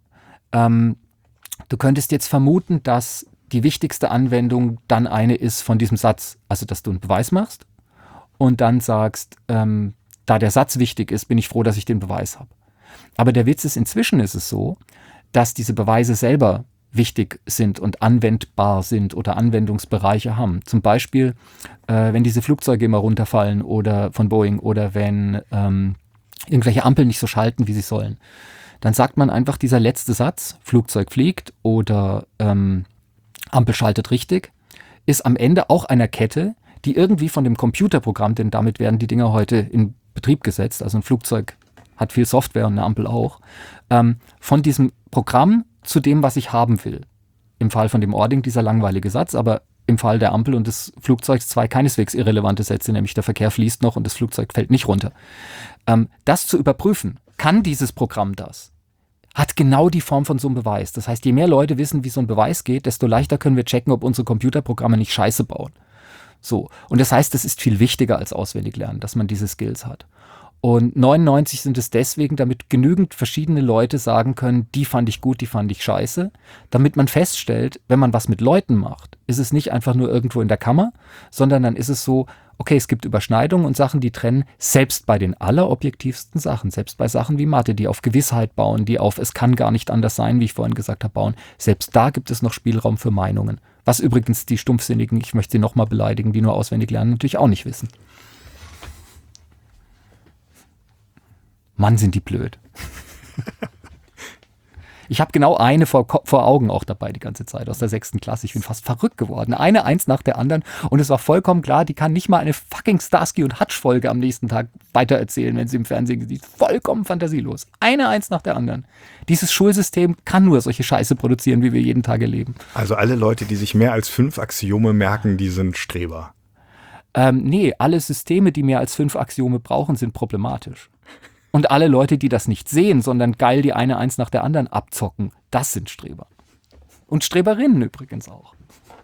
Speaker 4: Du könntest jetzt vermuten, dass die wichtigste Anwendung dann eine ist von diesem Satz, also dass du einen Beweis machst und dann sagst, da der Satz wichtig ist, bin ich froh, dass ich den Beweis habe. Aber der Witz ist, inzwischen ist es so, dass diese Beweise selber wichtig sind und anwendbar sind oder Anwendungsbereiche haben. Zum Beispiel, wenn diese Flugzeuge immer runterfallen oder von Boeing oder wenn irgendwelche Ampeln nicht so schalten, wie sie sollen, dann sagt man einfach dieser letzte Satz, Flugzeug fliegt oder Ampel schaltet richtig, ist am Ende auch einer Kette, die irgendwie von dem Computerprogramm, denn damit werden die Dinger heute in Betrieb gesetzt, also ein Flugzeug hat viel Software und eine Ampel auch, von diesem Programm zu dem, was ich haben will. Im Fall von dem Ording dieser langweilige Satz, aber im Fall der Ampel und des Flugzeugs 2 keineswegs irrelevante Sätze, nämlich der Verkehr fließt noch und das Flugzeug fällt nicht runter. Das zu überprüfen, kann dieses Programm das? Hat genau die Form von so einem Beweis. Das heißt, je mehr Leute wissen, wie so ein Beweis geht, desto leichter können wir checken, ob unsere Computerprogramme nicht Scheiße bauen. So. Und das heißt, das ist viel wichtiger als auswendig lernen, dass man diese Skills hat. Und 99 sind es deswegen, damit genügend verschiedene Leute sagen können, die fand ich gut, die fand ich scheiße, damit man feststellt, wenn man was mit Leuten macht, ist es nicht einfach nur irgendwo in der Kammer, sondern dann ist es so, okay, es gibt Überschneidungen und Sachen, die trennen, selbst bei den allerobjektivsten Sachen, selbst bei Sachen wie Mathe, die auf Gewissheit bauen, die auf es kann gar nicht anders sein, wie ich vorhin gesagt habe, bauen, selbst da gibt es noch Spielraum für Meinungen. Was übrigens die Stumpfsinnigen, ich möchte sie nochmal beleidigen, die nur auswendig lernen, natürlich auch nicht wissen. Mann, sind die blöd. Ich habe genau eine vor Augen auch dabei die ganze Zeit, aus der 6. Klasse. Ich bin fast verrückt geworden. Eine Eins nach der anderen. Und es war vollkommen klar, die kann nicht mal eine fucking Starsky und Hutch-Folge am nächsten Tag weitererzählen, wenn sie im Fernsehen sieht. Vollkommen fantasielos. Eine Eins nach der anderen. Dieses Schulsystem kann nur solche Scheiße produzieren, wie wir jeden Tag erleben.
Speaker 2: Also alle Leute, die sich mehr als 5 Axiome merken, die sind Streber.
Speaker 4: Nee, alle Systeme, die mehr als 5 Axiome brauchen, sind problematisch. Und alle Leute, die das nicht sehen, sondern geil die eine Eins nach der anderen abzocken, das sind Streber. Und Streberinnen übrigens auch.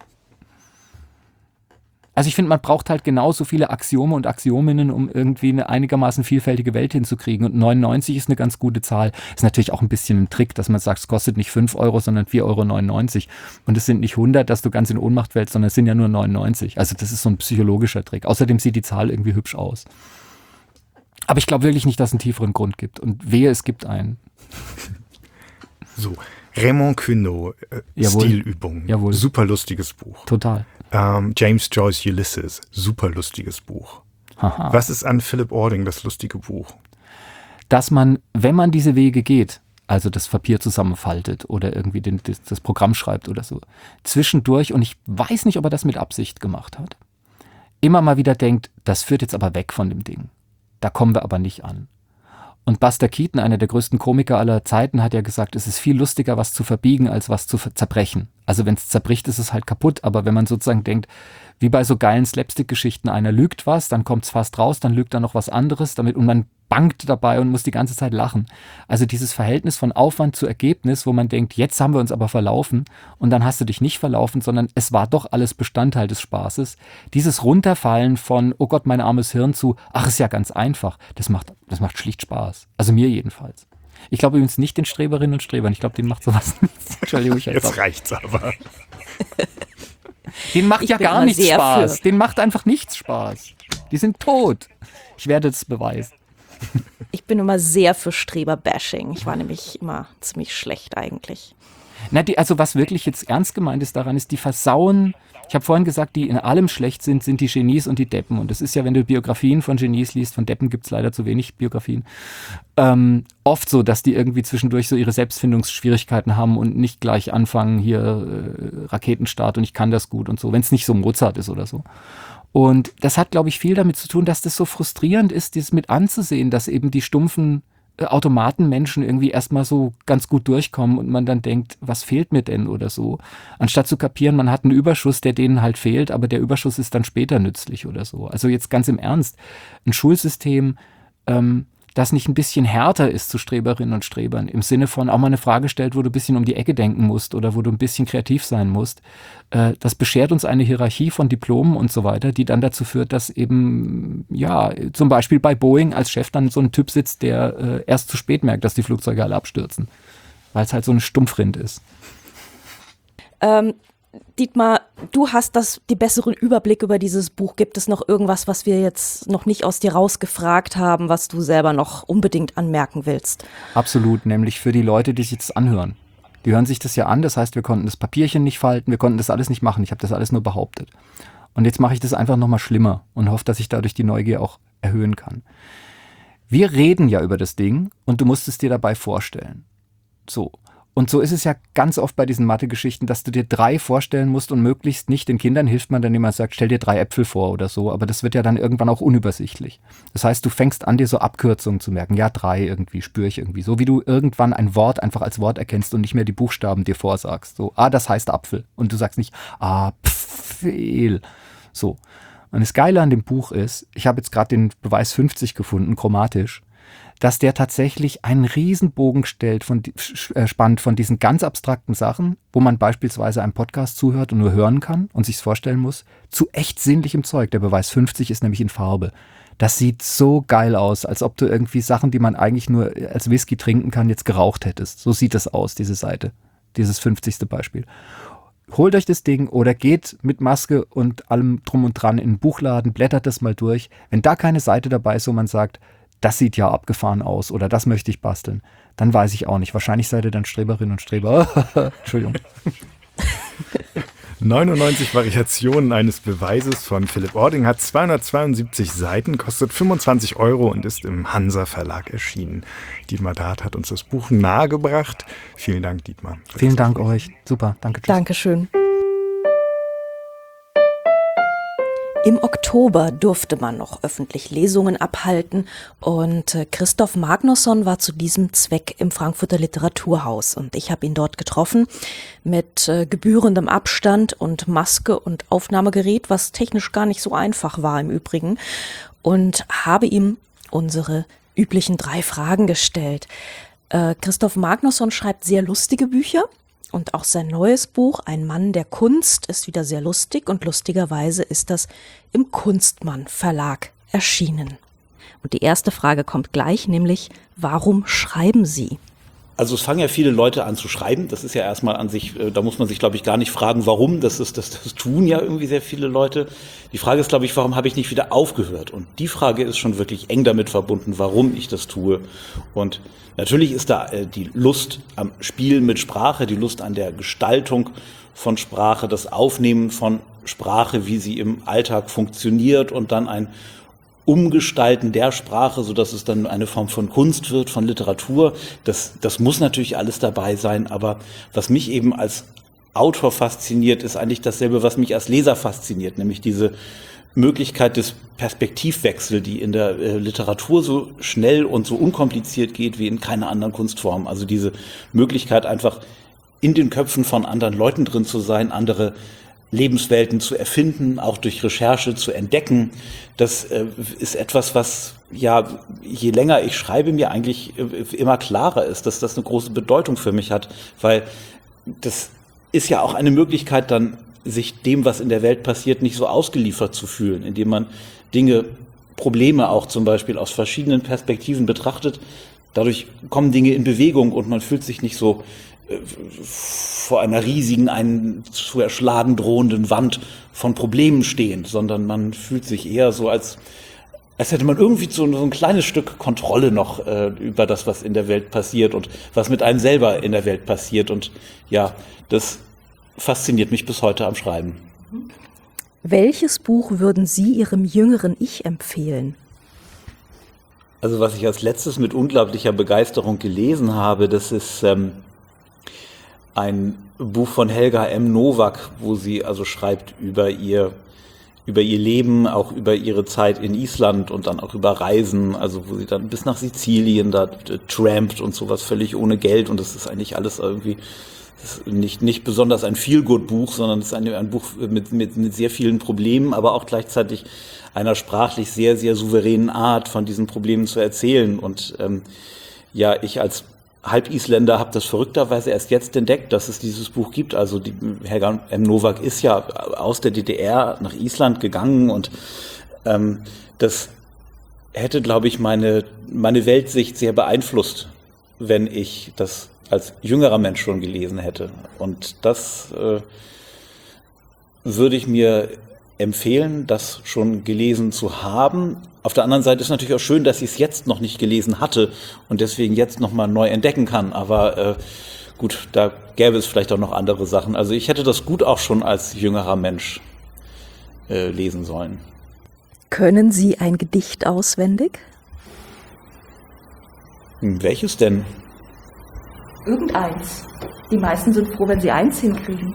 Speaker 4: Also ich finde, man braucht halt genauso viele Axiome und Axiominnen, um irgendwie eine einigermaßen vielfältige Welt hinzukriegen. Und 99 ist eine ganz gute Zahl. Ist natürlich auch ein bisschen ein Trick, dass man sagt, es kostet nicht 5 Euro, sondern 4,99 Euro. Und es sind nicht 100, dass du ganz in Ohnmacht fällst, sondern es sind ja nur 99. Also das ist so ein psychologischer Trick. Außerdem sieht die Zahl irgendwie hübsch aus. Aber ich glaube wirklich nicht, dass es einen tieferen Grund gibt. Und wehe, es gibt einen.
Speaker 2: So, Raymond Queneau, Stilübung.
Speaker 4: Jawohl.
Speaker 2: Super lustiges Buch.
Speaker 4: Total.
Speaker 2: James Joyce Ulysses, super lustiges Buch.
Speaker 4: Haha.
Speaker 2: Was ist an Philip Ording das lustige Buch?
Speaker 4: Dass man, wenn man diese Wege geht, also das Papier zusammenfaltet oder irgendwie das Programm schreibt oder so, zwischendurch, und ich weiß nicht, ob er das mit Absicht gemacht hat, immer mal wieder denkt, das führt jetzt aber weg von dem Ding. Da kommen wir aber nicht an. Und Buster Keaton, einer der größten Komiker aller Zeiten, hat ja gesagt, es ist viel lustiger, was zu verbiegen, als was zu zerbrechen. Also wenn es zerbricht, ist es halt kaputt. Aber wenn man sozusagen denkt, wie bei so geilen Slapstick-Geschichten, einer lügt was, dann kommt's fast raus, dann lügt er noch was anderes und man bangt dabei und muss die ganze Zeit lachen. Also dieses Verhältnis von Aufwand zu Ergebnis, wo man denkt, jetzt haben wir uns aber verlaufen und dann hast du dich nicht verlaufen, sondern es war doch alles Bestandteil des Spaßes. Dieses Runterfallen von, oh Gott, mein armes Hirn zu, ach, ist ja ganz einfach, das macht schlicht Spaß. Also mir jedenfalls. Ich glaube übrigens nicht den Streberinnen und Strebern, ich glaube, denen macht sowas nichts. Entschuldigung,
Speaker 2: jetzt reicht's aber.
Speaker 4: Denen macht ja gar nichts Spaß. Denen macht einfach nichts Spaß. Die sind tot. Ich werde es beweisen.
Speaker 1: Ich bin immer sehr für Streber-Bashing. Ich war nämlich immer ziemlich schlecht eigentlich.
Speaker 4: Also was wirklich jetzt ernst gemeint ist daran, ist, die versauen. Ich habe vorhin gesagt, die in allem schlecht sind die Genies und die Deppen. Und das ist ja, wenn du Biografien von Genies liest, von Deppen gibt es leider zu wenig Biografien, oft so, dass die irgendwie zwischendurch so ihre Selbstfindungsschwierigkeiten haben und nicht gleich anfangen, hier Raketenstart und ich kann das gut und so, wenn es nicht so Mozart ist oder so. Und das hat, glaube ich, viel damit zu tun, dass das so frustrierend ist, das mit anzusehen, dass eben die stumpfen Automatenmenschen irgendwie erstmal so ganz gut durchkommen und man dann denkt, was fehlt mir denn oder so. Anstatt zu kapieren, man hat einen Überschuss, der denen halt fehlt, aber der Überschuss ist dann später nützlich oder so. Also jetzt ganz im Ernst, ein Schulsystem, das nicht ein bisschen härter ist zu Streberinnen und Strebern, im Sinne von auch mal eine Frage stellt, wo du ein bisschen um die Ecke denken musst oder wo du ein bisschen kreativ sein musst, das beschert uns eine Hierarchie von Diplomen und so weiter, die dann dazu führt, dass eben, ja, zum Beispiel bei Boeing als Chef dann so ein Typ sitzt, der erst zu spät merkt, dass die Flugzeuge alle abstürzen, weil es halt so ein Stumpfrind ist.
Speaker 1: Dietmar, du hast die besseren Überblick über dieses Buch. Gibt es noch irgendwas, was wir jetzt noch nicht aus dir rausgefragt haben, was du selber noch unbedingt anmerken willst?
Speaker 4: Absolut, nämlich für die Leute, die sich jetzt anhören. Die hören sich das ja an, das heißt, wir konnten das Papierchen nicht falten, wir konnten das alles nicht machen, ich habe das alles nur behauptet. Und jetzt mache ich das einfach nochmal schlimmer und hoffe, dass ich dadurch die Neugier auch erhöhen kann. Wir reden ja über das Ding und du musst es dir dabei vorstellen. So. Und so ist es ja ganz oft bei diesen Mathe-Geschichten, dass du dir 3 vorstellen musst und möglichst nicht. Den Kindern hilft man dann, indem man sagt, stell dir 3 Äpfel vor oder so. Aber das wird ja dann irgendwann auch unübersichtlich. Das heißt, du fängst an, dir so Abkürzungen zu merken. Ja, 3 irgendwie, spüre ich irgendwie. So wie du irgendwann ein Wort einfach als Wort erkennst und nicht mehr die Buchstaben dir vorsagst. So, das heißt Apfel. Und du sagst nicht, Pfehl. So. Und das Geile an dem Buch ist, ich habe jetzt gerade den Beweis 50 gefunden, chromatisch, dass der tatsächlich einen Riesenbogen spannt von diesen ganz abstrakten Sachen, wo man beispielsweise einem Podcast zuhört und nur hören kann und sich's vorstellen muss, zu echt sinnlichem Zeug. Der Beweis 50 ist nämlich in Farbe. Das sieht so geil aus, als ob du irgendwie Sachen, die man eigentlich nur als Whisky trinken kann, jetzt geraucht hättest. So sieht das aus, diese Seite, dieses 50. Beispiel. Holt euch das Ding oder geht mit Maske und allem drum und dran in den Buchladen, blättert das mal durch. Wenn da keine Seite dabei ist, wo man sagt, das sieht ja abgefahren aus oder das möchte ich basteln, dann weiß ich auch nicht. Wahrscheinlich seid ihr dann Streberinnen und Streber. Entschuldigung.
Speaker 2: 99 Variationen eines Beweises von Philipp Ording hat 272 Seiten, kostet 25 € und ist im Hansa Verlag erschienen. Dietmar Dart hat uns das Buch nahegebracht. Vielen Dank, Dietmar.
Speaker 4: Vielen Dank euch. Super, danke. Tschüss.
Speaker 1: Dankeschön. Im Oktober durfte man noch öffentlich Lesungen abhalten und Christoph Magnusson war zu diesem Zweck im Frankfurter Literaturhaus und ich habe ihn dort getroffen mit gebührendem Abstand und Maske und Aufnahmegerät, was technisch gar nicht so einfach war im Übrigen, und habe ihm unsere üblichen 3 Fragen gestellt. Christoph Magnusson schreibt sehr lustige Bücher. Und auch sein neues Buch, Ein Mann der Kunst, ist wieder sehr lustig und lustigerweise ist das im Kunstmann Verlag erschienen. Und die erste Frage kommt gleich, nämlich, warum schreiben Sie?
Speaker 5: Also es fangen ja viele Leute an zu schreiben, das ist ja erstmal an sich, da muss man sich, glaube ich, gar nicht fragen, warum, das tun ja irgendwie sehr viele Leute. Die Frage ist, glaube ich, warum habe ich nicht wieder aufgehört? Und die Frage ist schon wirklich eng damit verbunden, warum ich das tue. Und natürlich ist da die Lust am Spiel mit Sprache, die Lust an der Gestaltung von Sprache, das Aufnehmen von Sprache, wie sie im Alltag funktioniert und dann ein Umgestalten der Sprache, so dass es dann eine Form von Kunst wird, von Literatur. Das muss natürlich alles dabei sein, aber was mich eben als Autor fasziniert, ist eigentlich dasselbe, was mich als Leser fasziniert, nämlich diese Möglichkeit des Perspektivwechsels, die in der Literatur so schnell und so unkompliziert geht wie in keiner anderen Kunstform. Also diese Möglichkeit einfach in den Köpfen von anderen Leuten drin zu sein, andere Lebenswelten zu erfinden, auch durch Recherche zu entdecken. Das ist etwas, was ja, je länger ich schreibe, mir eigentlich immer klarer ist, dass das eine große Bedeutung für mich hat, weil das ist ja auch eine Möglichkeit, dann sich dem, was in der Welt passiert, nicht so ausgeliefert zu fühlen, indem man Probleme auch zum Beispiel aus verschiedenen Perspektiven betrachtet. Dadurch kommen Dinge in Bewegung und man fühlt sich nicht so vor einer riesigen, einen zu erschlagen drohenden Wand von Problemen stehen, sondern man fühlt sich eher so, als hätte man irgendwie so ein kleines Stück Kontrolle noch über das, was in der Welt passiert und was mit einem selber in der Welt passiert. Und ja, das fasziniert mich bis heute am Schreiben.
Speaker 1: Welches Buch würden Sie Ihrem jüngeren Ich empfehlen?
Speaker 5: Also was ich als letztes mit unglaublicher Begeisterung gelesen habe, das ist ein Buch von Helga M. Nowak, wo sie also schreibt über ihr Leben, auch über ihre Zeit in Island und dann auch über Reisen, also wo sie dann bis nach Sizilien da trampt und sowas völlig ohne Geld, und das ist eigentlich alles irgendwie, das ist nicht besonders ein Feel-Good-Buch, sondern es ist ein Buch mit sehr vielen Problemen, aber auch gleichzeitig einer sprachlich sehr, sehr souveränen Art, von diesen Problemen zu erzählen. Und ja, ich als Halbisländer habe das verrückterweise erst jetzt entdeckt, dass es dieses Buch gibt. Also die Helga M. Nowak ist ja aus der DDR nach Island gegangen, und das hätte, glaube ich, meine Weltsicht sehr beeinflusst, wenn ich das als jüngerer Mensch schon gelesen hätte. Und das würde ich mir empfehlen, das schon gelesen zu haben. Auf der anderen Seite ist natürlich auch schön, dass ich es jetzt noch nicht gelesen hatte und deswegen jetzt nochmal neu entdecken kann. Aber gut, da gäbe es vielleicht auch noch andere Sachen. Also ich hätte das gut auch schon als jüngerer Mensch lesen sollen.
Speaker 1: Können Sie ein Gedicht auswendig?
Speaker 5: Welches denn?
Speaker 1: Irgendeins. Die meisten sind froh, wenn sie eins hinkriegen.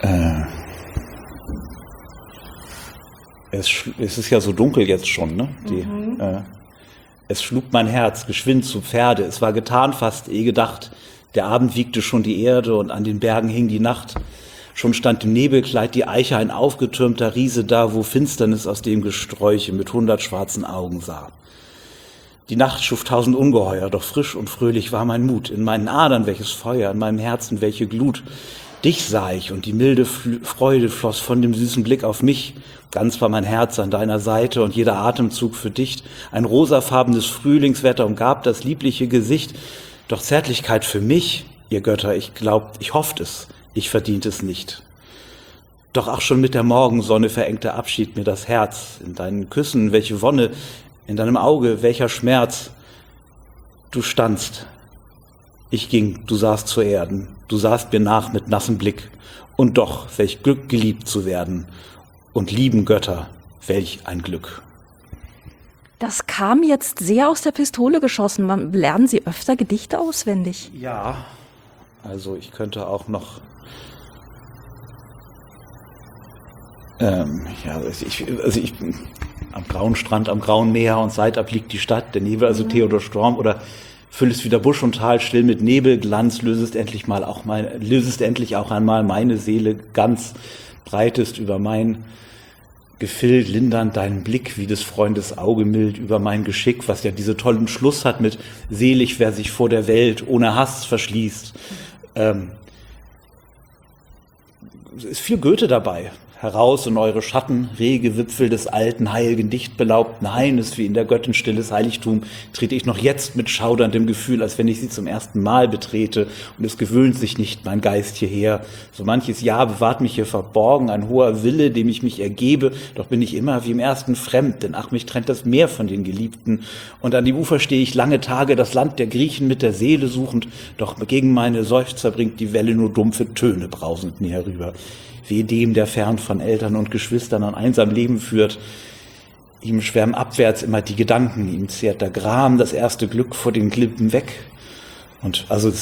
Speaker 5: Es ist ja so dunkel jetzt schon, ne? Es schlug mein Herz geschwind zu Pferde. Es war getan fast, eh gedacht. Der Abend wiegte schon die Erde und an den Bergen hing die Nacht. Schon stand im Nebelkleid die Eiche, ein aufgetürmter Riese da, wo Finsternis aus dem Gesträuche mit 100 schwarzen Augen sah. Die Nacht schuf 1000 Ungeheuer, doch frisch und fröhlich war mein Mut. In meinen Adern welches Feuer, in meinem Herzen welche Glut. Dich sah ich, und die milde Freude floss von dem süßen Blick auf mich. Ganz war mein Herz an deiner Seite und jeder Atemzug für dich. Ein rosafarbenes Frühlingswetter umgab das liebliche Gesicht. Doch Zärtlichkeit für mich, ihr Götter, ich hofft es, ich verdient es nicht. Doch auch schon mit der Morgensonne verengte Abschied mir das Herz. In deinen Küssen, welche Wonne, in deinem Auge, welcher Schmerz. Du standst, ich ging, du sahst zu Erden, du sahst mir nach mit nassem Blick. Und doch, welch Glück, geliebt zu werden. Und lieben Götter, welch ein Glück.
Speaker 1: Das kam jetzt sehr aus der Pistole geschossen. Lernen Sie öfter Gedichte auswendig?
Speaker 5: Ja, also ich könnte auch noch ich am grauen Strand, am grauen Meer und seitab liegt die Stadt, der Nebel, also Theodor Storm, oder füllest wieder Busch und Tal still mit Nebelglanz, lösest endlich auch einmal meine Seele ganz, breitest über mein Gefild, lindernd deinen Blick, wie des Freundes Auge mild über mein Geschick, was ja diese tollen Schluss hat mit selig, wer sich vor der Welt ohne Hass verschließt. Es ist viel Goethe dabei. Heraus in eure Schatten, rege Wipfel des alten, heiligen Dicht belaubten Haines, wie in der Göttin stilles Heiligtum, trete ich noch jetzt mit schauderndem Gefühl, als wenn ich sie zum ersten Mal betrete, und es gewöhnt sich nicht mein Geist hierher. So manches Jahr bewahrt mich hier verborgen ein hoher Wille, dem ich mich ergebe, doch bin ich immer wie im ersten fremd, denn ach, mich trennt das Meer von den Geliebten, und an dem Ufer stehe ich lange Tage, das Land der Griechen mit der Seele suchend, doch gegen meine Seufzer bringt die Welle nur dumpfe Töne brausend mir herüber. Wehe dem, der fern von Eltern und Geschwistern ein einsam Leben führt. Ihm schwärmen abwärts immer die Gedanken, ihm zehrt der Gram das erste Glück vor den Lippen weg. Und also,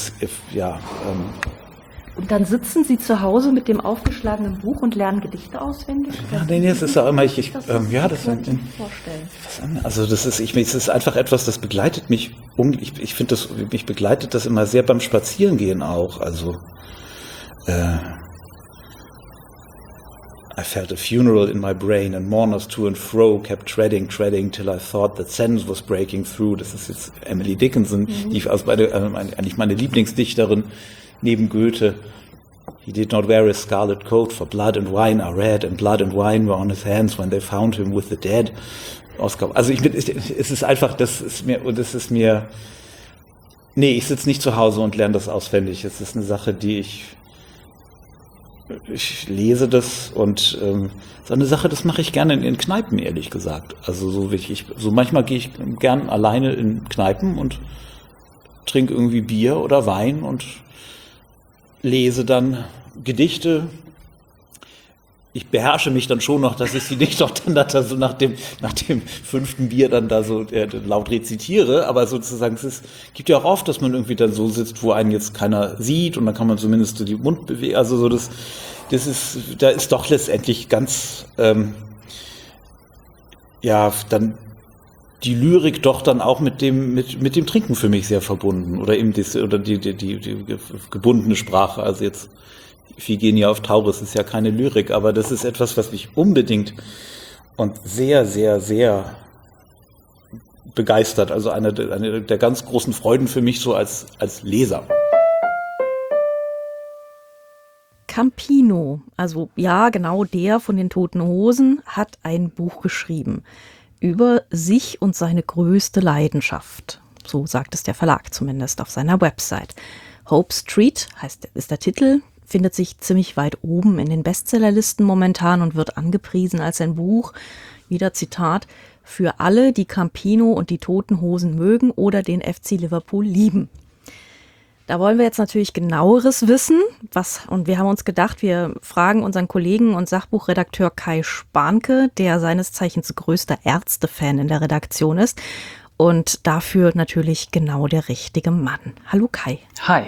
Speaker 1: Und dann sitzen Sie zu Hause mit dem aufgeschlagenen Buch und lernen Gedichte auswendig?
Speaker 5: Ja, nee, es ist auch immer, es ist einfach etwas, das begleitet mich, ich finde mich begleitet das immer sehr beim Spazierengehen auch, also, I felt a funeral in my brain and mourners to and fro kept treading till I thought that sense was breaking through. Das ist jetzt Emily Dickinson, die eigentlich meine Lieblingsdichterin neben Goethe. He did not wear his scarlet coat, for blood and wine are red, and blood and wine were on his hands when they found him with the dead. Oscar. Also es ist einfach, ich sitze nicht zu Hause und lerne das auswendig. Es ist eine Sache, die ich lese das und so eine Sache, das mache ich gerne in Kneipen, ehrlich gesagt. Also so manchmal gehe ich gern alleine in Kneipen und trinke irgendwie Bier oder Wein und lese dann Gedichte. Ich beherrsche mich dann schon noch, dass ich sie nicht doch dann da so nach dem 5. Bier dann da so laut rezitiere, aber sozusagen gibt ja auch oft, dass man irgendwie dann so sitzt, wo einen jetzt keiner sieht und dann kann man zumindest so die Mund bewegen, also so da ist doch letztendlich ganz dann die Lyrik doch dann auch mit dem Trinken für mich sehr verbunden oder eben die gebundene Sprache, also jetzt Iphigenie auf Tauris ist ja keine Lyrik, aber das ist etwas, was mich unbedingt und sehr, sehr, sehr begeistert. Also eine der ganz großen Freuden für mich so als Leser.
Speaker 1: Campino, also ja, genau der von den Toten Hosen, hat ein Buch geschrieben über sich und seine größte Leidenschaft. So sagt es der Verlag zumindest auf seiner Website. Hope Street ist der Titel, findet sich ziemlich weit oben in den Bestsellerlisten momentan und wird angepriesen als ein Buch, wieder Zitat, für alle, die Campino und die Toten Hosen mögen oder den FC Liverpool lieben. Da wollen wir jetzt natürlich genaueres wissen, und wir haben uns gedacht, wir fragen unseren Kollegen und Sachbuchredakteur Kai Spanke, der seines Zeichens größter Ärzte-Fan in der Redaktion ist und dafür natürlich genau der richtige Mann. Hallo Kai.
Speaker 6: Hi.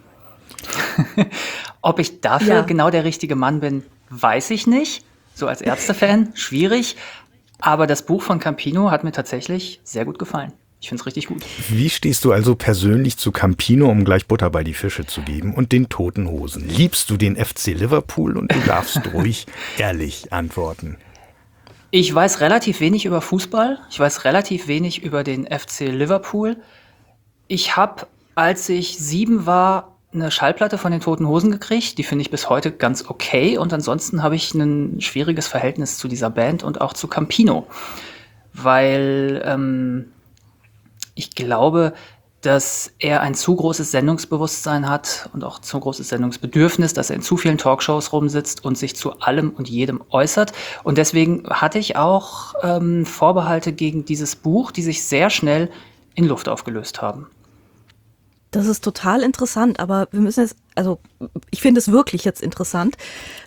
Speaker 6: Ob ich dafür genau der richtige Mann bin, weiß ich nicht. So als Ärzte-Fan, schwierig. Aber das Buch von Campino hat mir tatsächlich sehr gut gefallen. Ich finde es richtig gut.
Speaker 2: Wie stehst du also persönlich zu Campino, um gleich Butter bei die Fische zu geben, und den Toten Hosen? Liebst du den FC Liverpool? Und du darfst ruhig ehrlich antworten.
Speaker 6: Ich weiß relativ wenig über Fußball. Ich weiß relativ wenig über den FC Liverpool. Ich habe, als ich 7 war, eine Schallplatte von den Toten Hosen gekriegt. Die finde ich bis heute ganz okay. Und ansonsten habe ich ein schwieriges Verhältnis zu dieser Band und auch zu Campino. Weil ich glaube, dass er ein zu großes Sendungsbewusstsein hat und auch zu großes Sendungsbedürfnis, dass er in zu vielen Talkshows rumsitzt und sich zu allem und jedem äußert. Und deswegen hatte ich auch Vorbehalte gegen dieses Buch, die sich sehr schnell in Luft aufgelöst haben.
Speaker 1: Das ist total interessant, aber wir müssen jetzt, also ich finde es wirklich jetzt interessant.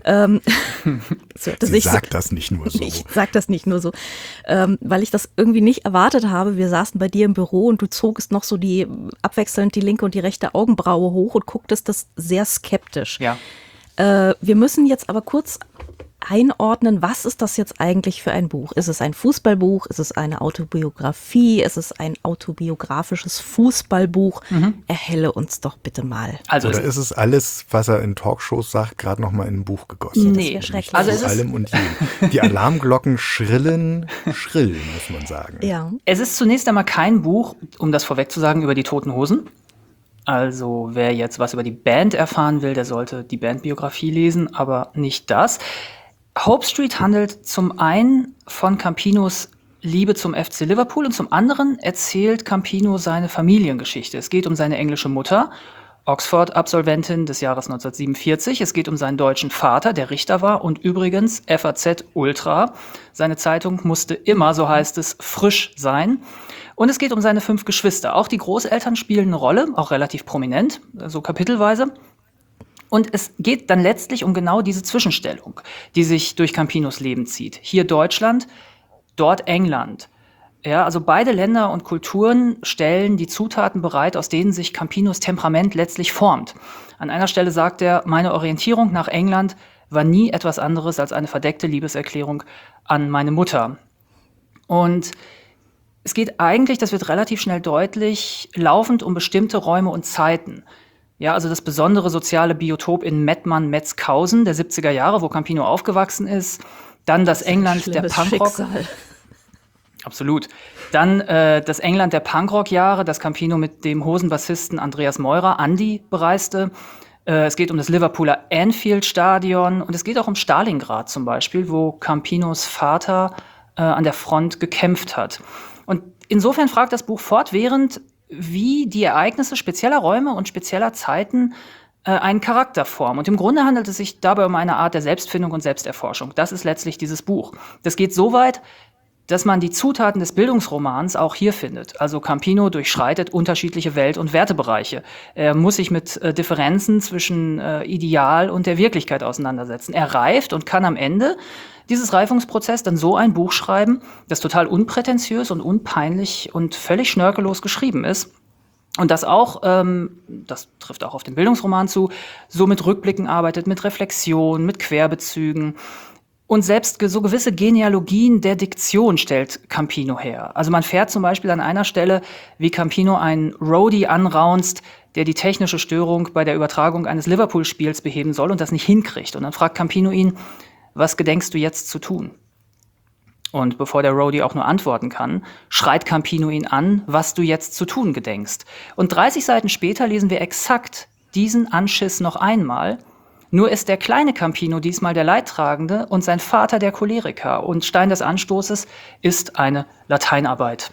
Speaker 2: Sie sagt das nicht nur so.
Speaker 1: Ich sage das nicht nur so, weil ich das irgendwie nicht erwartet habe. Wir saßen bei dir im Büro und du zogst noch so abwechselnd die linke und die rechte Augenbraue hoch und gucktest das sehr skeptisch.
Speaker 6: Ja.
Speaker 1: Wir müssen jetzt aber kurz einordnen, was ist das jetzt eigentlich für ein Buch? Ist es ein Fußballbuch? Ist es eine Autobiografie? Ist es ein autobiografisches Fußballbuch? Erhelle uns doch bitte mal.
Speaker 2: Oder ist es alles, was er in Talkshows sagt, gerade noch mal in ein Buch gegossen?
Speaker 1: Nee, das schrecklich.
Speaker 2: Also es allem und jedem. Die Alarmglocken schrillen, muss man sagen.
Speaker 1: Ja.
Speaker 6: Es ist zunächst einmal kein Buch, um das vorweg zu sagen, über die Toten Hosen. Also wer jetzt was über die Band erfahren will, der sollte die Bandbiografie lesen, aber nicht das. Hope Street handelt zum einen von Campinos Liebe zum FC Liverpool und zum anderen erzählt Campino seine Familiengeschichte. Es geht um seine englische Mutter, Oxford-Absolventin des Jahres 1947. Es geht um seinen deutschen Vater, der Richter war und übrigens FAZ Ultra. Seine Zeitung musste immer, so heißt es, frisch sein. Und es geht um seine 5 Geschwister. Auch die Großeltern spielen eine Rolle, auch relativ prominent, so kapitelweise. Und es geht dann letztlich um genau diese Zwischenstellung, die sich durch Campinos Leben zieht. Hier Deutschland, dort England. Ja, also beide Länder und Kulturen stellen die Zutaten bereit, aus denen sich Campinos Temperament letztlich formt. An einer Stelle sagt er, meine Orientierung nach England war nie etwas anderes als eine verdeckte Liebeserklärung an meine Mutter. Und es geht eigentlich, das wird relativ schnell deutlich, laufend um bestimmte Räume und Zeiten. Ja, also das besondere soziale Biotop in Mettmann-Metzkausen der 70er Jahre, wo Campino aufgewachsen ist. Dann das England der
Speaker 1: Schlimmes
Speaker 6: Punkrock.
Speaker 1: Schicksal.
Speaker 6: Absolut. Dann das England der Punkrock-Jahre, das Campino mit dem Hosenbassisten Andreas Meurer, Andy, bereiste. Es geht um das Liverpooler Anfield-Stadion und es geht auch um Stalingrad zum Beispiel, wo Campinos Vater an der Front gekämpft hat. Und insofern fragt das Buch fortwährend, wie die Ereignisse spezieller Räume und spezieller Zeiten einen Charakter formen. Und im Grunde handelt es sich dabei um eine Art der Selbstfindung und Selbsterforschung. Das ist letztlich dieses Buch. Das geht so weit, dass man die Zutaten des Bildungsromans auch hier findet. Also Campino durchschreitet unterschiedliche Welt- und Wertebereiche. Er muss sich mit Differenzen zwischen Ideal und der Wirklichkeit auseinandersetzen. Er reift und kann am Ende dieses Reifungsprozess dann so ein Buch schreiben, das total unprätentiös und unpeinlich und völlig schnörkellos geschrieben ist. Und das auch, das trifft auch auf den Bildungsroman zu, so mit Rückblicken arbeitet, mit Reflexion, mit Querbezügen. Und selbst so gewisse Genealogien der Diktion stellt Campino her. Also man fährt zum Beispiel an einer Stelle, wie Campino einen Roadie anraunzt, der die technische Störung bei der Übertragung eines Liverpool-Spiels beheben soll und das nicht hinkriegt. Und dann fragt Campino ihn, was gedenkst du jetzt zu tun? Und bevor der Roadie auch nur antworten kann, schreit Campino ihn an, was du jetzt zu tun gedenkst. Und 30 Seiten später lesen wir exakt diesen Anschiss noch einmal. Nur ist der kleine Campino diesmal der Leidtragende und sein Vater der Choleriker. Und Stein des Anstoßes ist eine Lateinarbeit.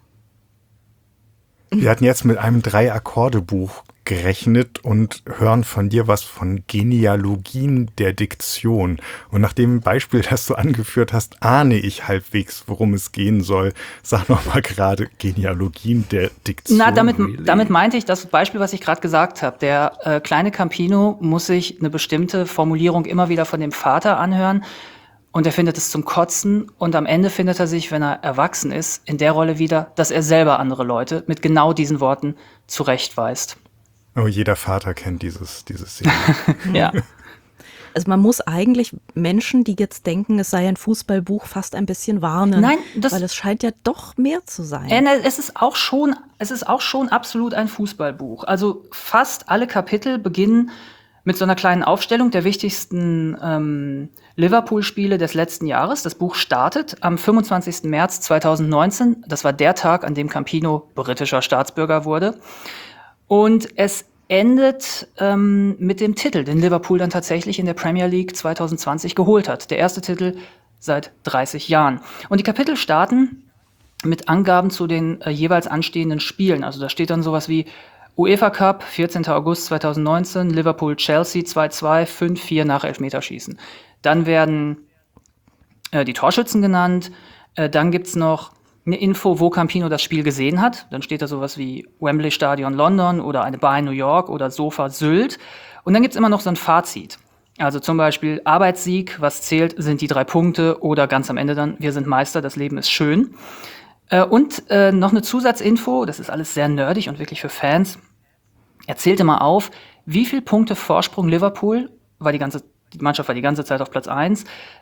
Speaker 2: Wir hatten jetzt mit einem 3-Akkorde-Buch gerechnet und hören von dir was von Genealogien der Diktion. Und nach dem Beispiel, das du angeführt hast, ahne ich halbwegs, worum es gehen soll. Sag noch mal gerade Genealogien der Diktion.
Speaker 6: Na, damit meinte ich das Beispiel, was ich gerade gesagt habe. Der kleine Campino muss sich eine bestimmte Formulierung immer wieder von dem Vater anhören. Und er findet es zum Kotzen. Und am Ende findet er sich, wenn er erwachsen ist, in der Rolle wieder, dass er selber andere Leute mit genau diesen Worten zurechtweist.
Speaker 2: Oh, jeder Vater kennt dieses Szene.
Speaker 6: Ja.
Speaker 1: Also man muss eigentlich Menschen, die jetzt denken, es sei ein Fußballbuch, fast ein bisschen warnen.
Speaker 6: Nein,
Speaker 1: weil es scheint ja doch mehr zu sein.
Speaker 6: Es ist auch schon absolut ein Fußballbuch. Also fast alle Kapitel beginnen mit so einer kleinen Aufstellung der wichtigsten Liverpool-Spiele des letzten Jahres. Das Buch startet am 25. März 2019. Das war der Tag, an dem Campino britischer Staatsbürger wurde. Und es endet mit dem Titel, den Liverpool dann tatsächlich in der Premier League 2020 geholt hat. Der erste Titel seit 30 Jahren. Und die Kapitel starten mit Angaben zu den jeweils anstehenden Spielen. Also da steht dann sowas wie UEFA Cup, 14. August 2019, Liverpool-Chelsea 2-2, 5-4 nach Elfmeterschießen. Dann werden die Torschützen genannt. Dann gibt's noch eine Info, wo Campino das Spiel gesehen hat. Dann steht da sowas wie Wembley Stadion London oder eine Bar in New York oder Sofa Sylt. Und dann gibt's immer noch so ein Fazit. Also zum Beispiel Arbeitssieg, was zählt, sind die 3 Punkte oder ganz am Ende dann, wir sind Meister, das Leben ist schön. Und noch eine Zusatzinfo, das ist alles sehr nerdig und wirklich für Fans. Er zählte mal auf, wie viel Punkte Vorsprung Liverpool, die Mannschaft war die ganze Zeit auf Platz 1,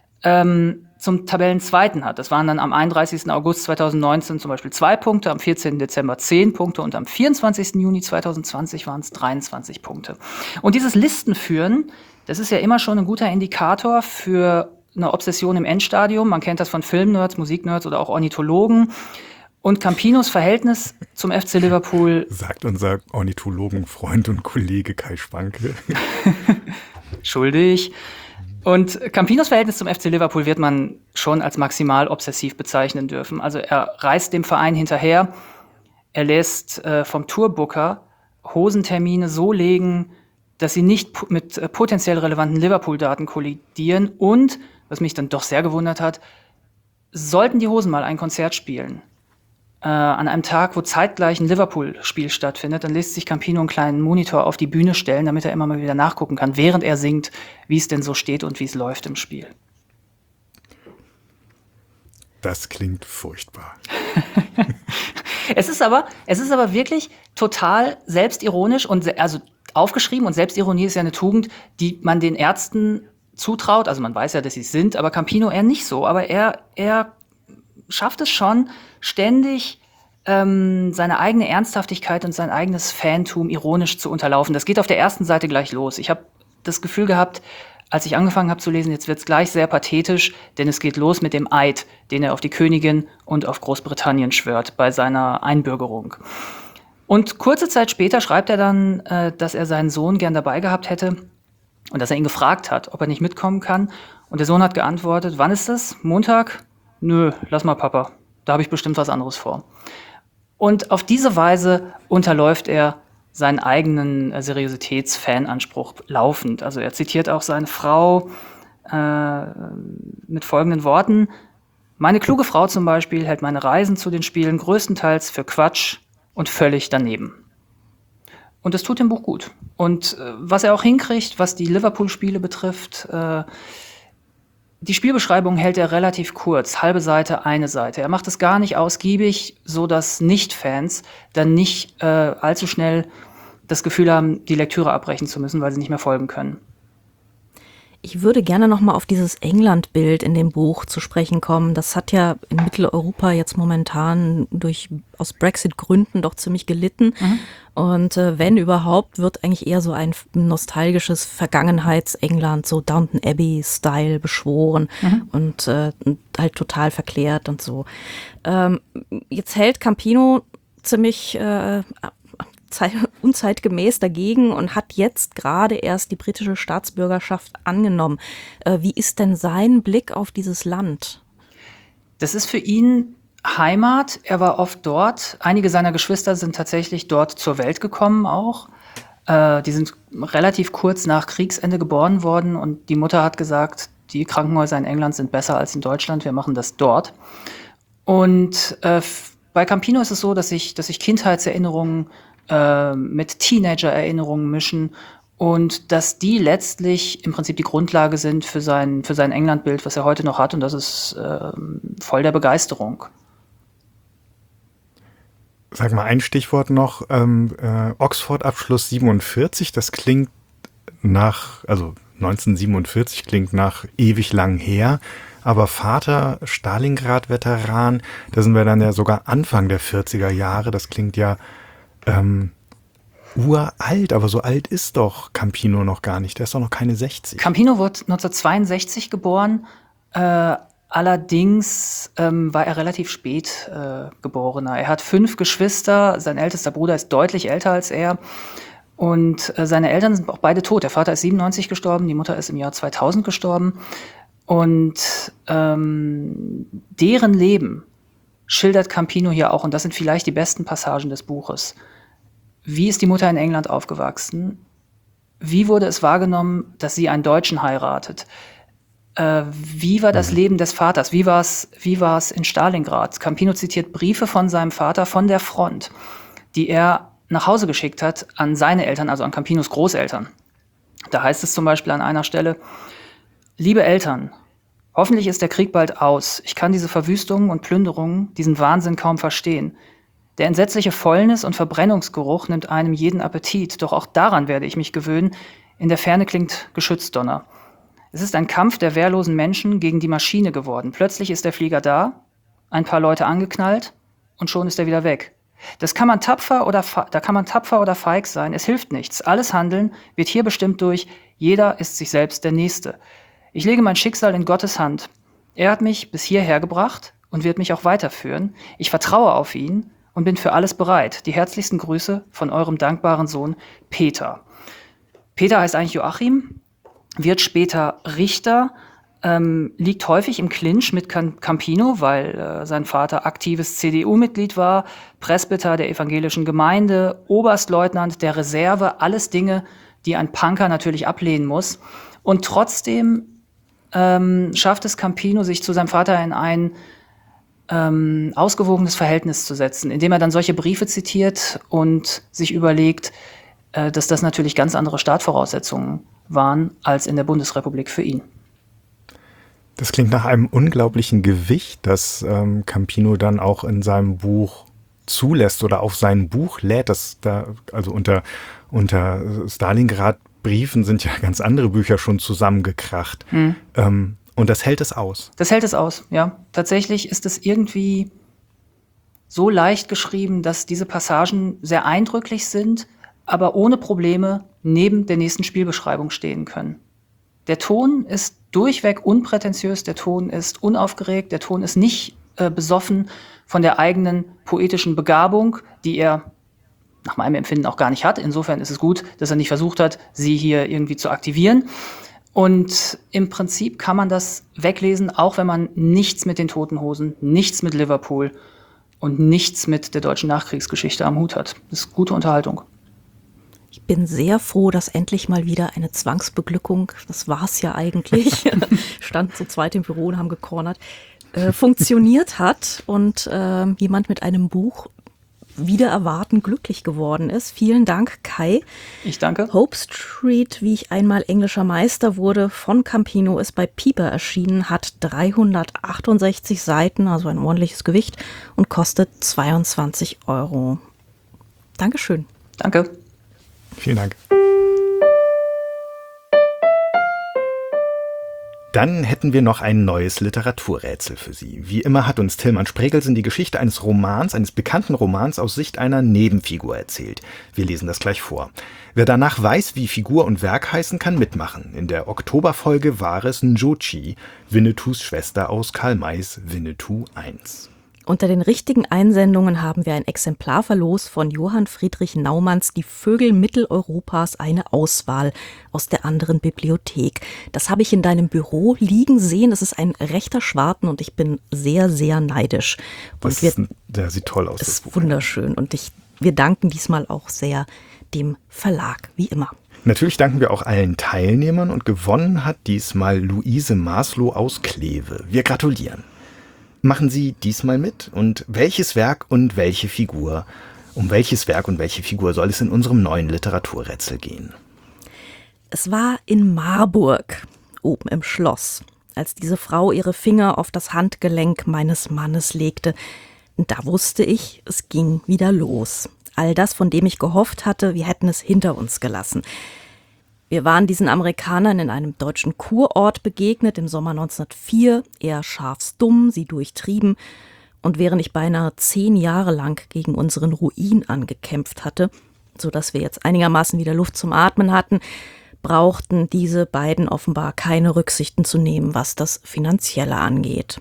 Speaker 6: zum Tabellenzweiten hat. Das waren dann am 31. August 2019 zum Beispiel 2 Punkte, am 14. Dezember 10 Punkte und am 24. Juni 2020 waren es 23 Punkte. Und dieses Listenführen, das ist ja immer schon ein guter Indikator für eine Obsession im Endstadium. Man kennt das von Filmnerds, Musiknerds oder auch Ornithologen. Und Campinos Verhältnis zum FC Liverpool,
Speaker 2: sagt unser Ornithologenfreund und Kollege Kai Schwanke.
Speaker 6: Schuldig. Und Campinos Verhältnis zum FC Liverpool wird man schon als maximal obsessiv bezeichnen dürfen. Also er reist dem Verein hinterher, er lässt vom Tourbooker Hosentermine so legen, dass sie nicht mit potenziell relevanten Liverpool-Daten kollidieren. Und, was mich dann doch sehr gewundert hat, sollten die Hosen mal ein Konzert spielen, an einem Tag, wo zeitgleich ein Liverpool-Spiel stattfindet, dann lässt sich Campino einen kleinen Monitor auf die Bühne stellen, damit er immer mal wieder nachgucken kann, während er singt, wie es denn so steht und wie es läuft im Spiel.
Speaker 2: Das klingt furchtbar.
Speaker 6: Es ist aber wirklich total selbstironisch und also aufgeschrieben, und Selbstironie ist ja eine Tugend, die man den Ärzten zutraut. Also man weiß ja, dass sie es sind, aber Campino eher nicht so. Aber er schafft es schon, ständig seine eigene Ernsthaftigkeit und sein eigenes Fantum ironisch zu unterlaufen. Das geht auf der ersten Seite gleich los. Ich habe das Gefühl gehabt, als ich angefangen habe zu lesen, jetzt wird es gleich sehr pathetisch, denn es geht los mit dem Eid, den er auf die Königin und auf Großbritannien schwört bei seiner Einbürgerung. Und kurze Zeit später schreibt er dann, dass er seinen Sohn gern dabei gehabt hätte und dass er ihn gefragt hat, ob er nicht mitkommen kann. Und der Sohn hat geantwortet, wann ist das? Montag? Nö, lass mal Papa, da habe ich bestimmt was anderes vor. Und auf diese Weise unterläuft er seinen eigenen Seriositäts-Fananspruch laufend. Also er zitiert auch seine Frau mit folgenden Worten. Meine kluge Frau zum Beispiel hält meine Reisen zu den Spielen größtenteils für Quatsch und völlig daneben. Und das tut dem Buch gut. Und was er auch hinkriegt, was die Liverpool-Spiele betrifft, die Spielbeschreibung hält er relativ kurz, halbe Seite, eine Seite. Er macht es gar nicht ausgiebig, so dass Nicht-Fans dann nicht allzu schnell das Gefühl haben, die Lektüre abbrechen zu müssen, weil sie nicht mehr folgen können.
Speaker 1: Ich würde gerne noch mal auf dieses England-Bild in dem Buch zu sprechen kommen. Das hat ja in Mitteleuropa jetzt momentan aus Brexit-Gründen doch ziemlich gelitten. Und wenn überhaupt, wird eigentlich eher so ein nostalgisches Vergangenheits-England, so Downton Abbey-Style beschworen und halt total verklärt und so. Jetzt hält Campino ziemlich unzeitgemäß dagegen und hat jetzt gerade erst die britische Staatsbürgerschaft angenommen. Wie ist denn sein Blick auf dieses Land?
Speaker 6: Das ist für ihn Heimat. Er war oft dort. Einige seiner Geschwister sind tatsächlich dort zur Welt gekommen auch. Die sind relativ kurz nach Kriegsende geboren worden und die Mutter hat gesagt, die Krankenhäuser in England sind besser als in Deutschland, wir machen das dort. Und bei Campino ist es so, dass sich Kindheitserinnerungen mit Teenager-Erinnerungen mischen und dass die letztlich im Prinzip die Grundlage sind für sein England-Bild, was er heute noch hat, und das ist voll der Begeisterung.
Speaker 2: Sag mal ein Stichwort noch, Oxford-Abschluss 47, das klingt also 1947 klingt nach ewig lang her, aber Vater, Stalingrad-Veteran, da sind wir dann ja sogar Anfang der 40er Jahre, das klingt ja uralt, aber so alt ist doch Campino noch gar nicht. Der ist doch noch keine 60.
Speaker 6: Campino wurde 1962 geboren. Allerdings war er relativ spät geborener. Er hat 5 Geschwister. Sein ältester Bruder ist deutlich älter als er. Und seine Eltern sind auch beide tot. Der Vater ist 97 gestorben, die Mutter ist im Jahr 2000 gestorben. Und deren Leben schildert Campino hier auch. Und das sind vielleicht die besten Passagen des Buches. Wie ist die Mutter in England aufgewachsen? Wie wurde es wahrgenommen, dass sie einen Deutschen heiratet? Wie war das Leben des Vaters? Wie war es in Stalingrad? Campino zitiert Briefe von seinem Vater von der Front, die er nach Hause geschickt hat an seine Eltern, also an Campinos Großeltern. Da heißt es zum Beispiel an einer Stelle: Liebe Eltern, hoffentlich ist der Krieg bald aus. Ich kann diese Verwüstungen und Plünderungen, diesen Wahnsinn kaum verstehen. Der entsetzliche Fäulnis und Verbrennungsgeruch nimmt einem jeden Appetit, doch auch daran werde ich mich gewöhnen. In der Ferne klingt Geschützdonner. Es ist ein Kampf der wehrlosen Menschen gegen die Maschine geworden. Plötzlich ist der Flieger da, ein paar Leute angeknallt und schon ist er wieder weg. Da kann man tapfer oder feig sein, es hilft nichts. Alles Handeln wird hier bestimmt durch, jeder ist sich selbst der Nächste. Ich lege mein Schicksal in Gottes Hand. Er hat mich bis hierher gebracht und wird mich auch weiterführen. Ich vertraue auf ihn und bin für alles bereit. Die herzlichsten Grüße von eurem dankbaren Sohn Peter. Peter heißt eigentlich Joachim, wird später Richter, liegt häufig im Clinch mit Campino, weil sein Vater aktives CDU-Mitglied war, Presbyter der evangelischen Gemeinde, Oberstleutnant der Reserve, alles Dinge, die ein Punker natürlich ablehnen muss. Und trotzdem schafft es Campino, sich zu seinem Vater in ein ausgewogenes Verhältnis zu setzen, indem er dann solche Briefe zitiert und sich überlegt, dass das natürlich ganz andere Startvoraussetzungen waren als in der Bundesrepublik für ihn.
Speaker 2: Das klingt nach einem unglaublichen Gewicht, das Campino dann auch in seinem Buch zulässt oder auf sein Buch lädt. Also unter Stalingrad-Briefen sind ja ganz andere Bücher schon zusammengekracht. Und das hält es aus.
Speaker 6: Das hält es aus, ja. Tatsächlich ist es irgendwie so leicht geschrieben, dass diese Passagen sehr eindrücklich sind, aber ohne Probleme neben der nächsten Spielbeschreibung stehen können. Der Ton ist durchweg unprätentiös, der Ton ist unaufgeregt, der Ton ist nicht besoffen von der eigenen poetischen Begabung, die er nach meinem Empfinden auch gar nicht hat. Insofern ist es gut, dass er nicht versucht hat, sie hier irgendwie zu aktivieren. Und im Prinzip kann man das weglesen, auch wenn man nichts mit den Toten Hosen, nichts mit Liverpool und nichts mit der deutschen Nachkriegsgeschichte am Hut hat. Das ist gute Unterhaltung.
Speaker 1: Ich bin sehr froh, dass endlich mal wieder eine Zwangsbeglückung, das war's ja eigentlich, stand zu zweit im Büro und haben gecornert, funktioniert hat und jemand mit einem Buch wieder erwarten glücklich geworden ist. Vielen Dank, Kai.
Speaker 6: Ich danke.
Speaker 1: Hope Street, wie ich einmal englischer Meister wurde, von Campino, ist bei Piper erschienen, hat 368 Seiten, also ein ordentliches Gewicht und kostet 22 €. Dankeschön.
Speaker 6: Danke.
Speaker 2: Vielen Dank. Dann hätten wir noch ein neues Literaturrätsel für Sie. Wie immer hat uns Tilman Spregelsen die Geschichte eines bekannten Romans aus Sicht einer Nebenfigur erzählt. Wir lesen das gleich vor. Wer danach weiß, wie Figur und Werk heißen, kann mitmachen. In der Oktoberfolge war es Njochi, Winnetous Schwester aus Karl Mays Winnetou I.
Speaker 1: Unter den richtigen Einsendungen haben wir ein Exemplar verlost von Johann Friedrich Naumanns Die Vögel Mitteleuropas, eine Auswahl aus der anderen Bibliothek. Das habe ich in deinem Büro liegen sehen. Es ist ein rechter Schwarten und ich bin sehr, sehr neidisch. Und
Speaker 2: Der sieht toll aus.
Speaker 1: Das ist wunderschön und wir danken diesmal auch sehr dem Verlag, wie immer.
Speaker 2: Natürlich danken wir auch allen Teilnehmern und gewonnen hat diesmal Luise Maslow aus Kleve. Wir gratulieren. Machen Sie diesmal mit? Und welches Werk und welche Figur? Um welches Werk und welche Figur soll es in unserem neuen Literaturrätsel gehen?
Speaker 1: Es war in Marburg, oben im Schloss, als diese Frau ihre Finger auf das Handgelenk meines Mannes legte. Da wusste ich, es ging wieder los. All das, von dem ich gehofft hatte, wir hätten es hinter uns gelassen. Wir waren diesen Amerikanern in einem deutschen Kurort begegnet im Sommer 1904, er scharfsdumm, sie durchtrieben. Und während ich beinahe 10 Jahre lang gegen unseren Ruin angekämpft hatte, sodass wir jetzt einigermaßen wieder Luft zum Atmen hatten, brauchten diese beiden offenbar keine Rücksichten zu nehmen, was das Finanzielle angeht.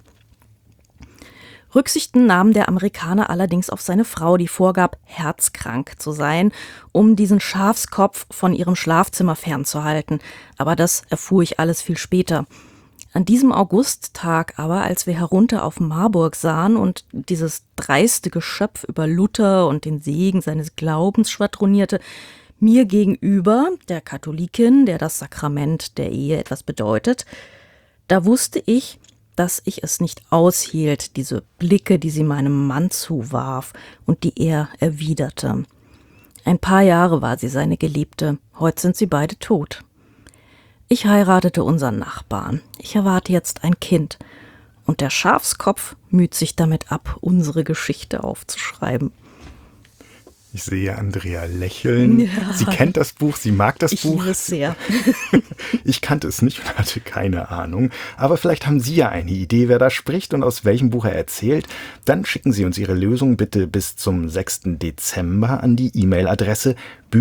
Speaker 1: Rücksichten nahm der Amerikaner allerdings auf seine Frau, die vorgab, herzkrank zu sein, um diesen Schafskopf von ihrem Schlafzimmer fernzuhalten. Aber das erfuhr ich alles viel später. An diesem Augusttag aber, als wir herunter auf Marburg sahen und dieses dreiste Geschöpf über Luther und den Segen seines Glaubens schwadronierte, mir gegenüber, der Katholikin, der das Sakrament der Ehe etwas bedeutet, da wusste ich, dass ich es nicht aushielt, diese Blicke, die sie meinem Mann zuwarf und die er erwiderte. Ein paar Jahre war sie seine Geliebte, heute sind sie beide tot. Ich heiratete unseren Nachbarn, ich erwarte jetzt ein Kind und der Schafskopf müht sich damit ab, unsere Geschichte aufzuschreiben.
Speaker 2: Ich sehe Andrea lächeln. Ja. Sie kennt das Buch, sie mag das Buch. Ich
Speaker 1: liebe es sehr.
Speaker 2: Ich kannte es nicht und hatte keine Ahnung. Aber vielleicht haben Sie ja eine Idee, wer da spricht und aus welchem Buch er erzählt. Dann schicken Sie uns Ihre Lösung bitte bis zum 6. Dezember an die E-Mail-Adresse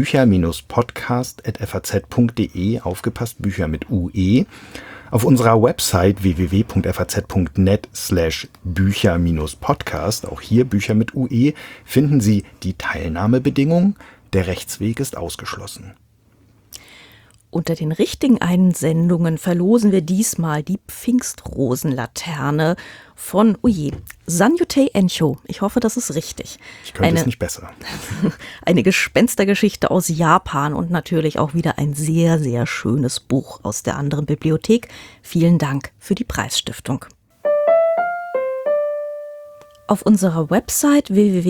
Speaker 2: bücher-podcast@faz.de, aufgepasst, Bücher mit UE. Auf unserer Website www.faz.net/Bücher-Podcast, auch hier Bücher mit UE, finden Sie die Teilnahmebedingungen. Der Rechtsweg ist ausgeschlossen.
Speaker 1: Unter den richtigen Einsendungen verlosen wir diesmal die Pfingstrosenlaterne von, Sanyutei Encho. Ich hoffe, das ist richtig.
Speaker 2: Ich könnte es nicht besser.
Speaker 1: Eine Gespenstergeschichte aus Japan und natürlich auch wieder ein sehr, sehr schönes Buch aus der anderen Bibliothek. Vielen Dank für die Preisstiftung. Auf unserer Website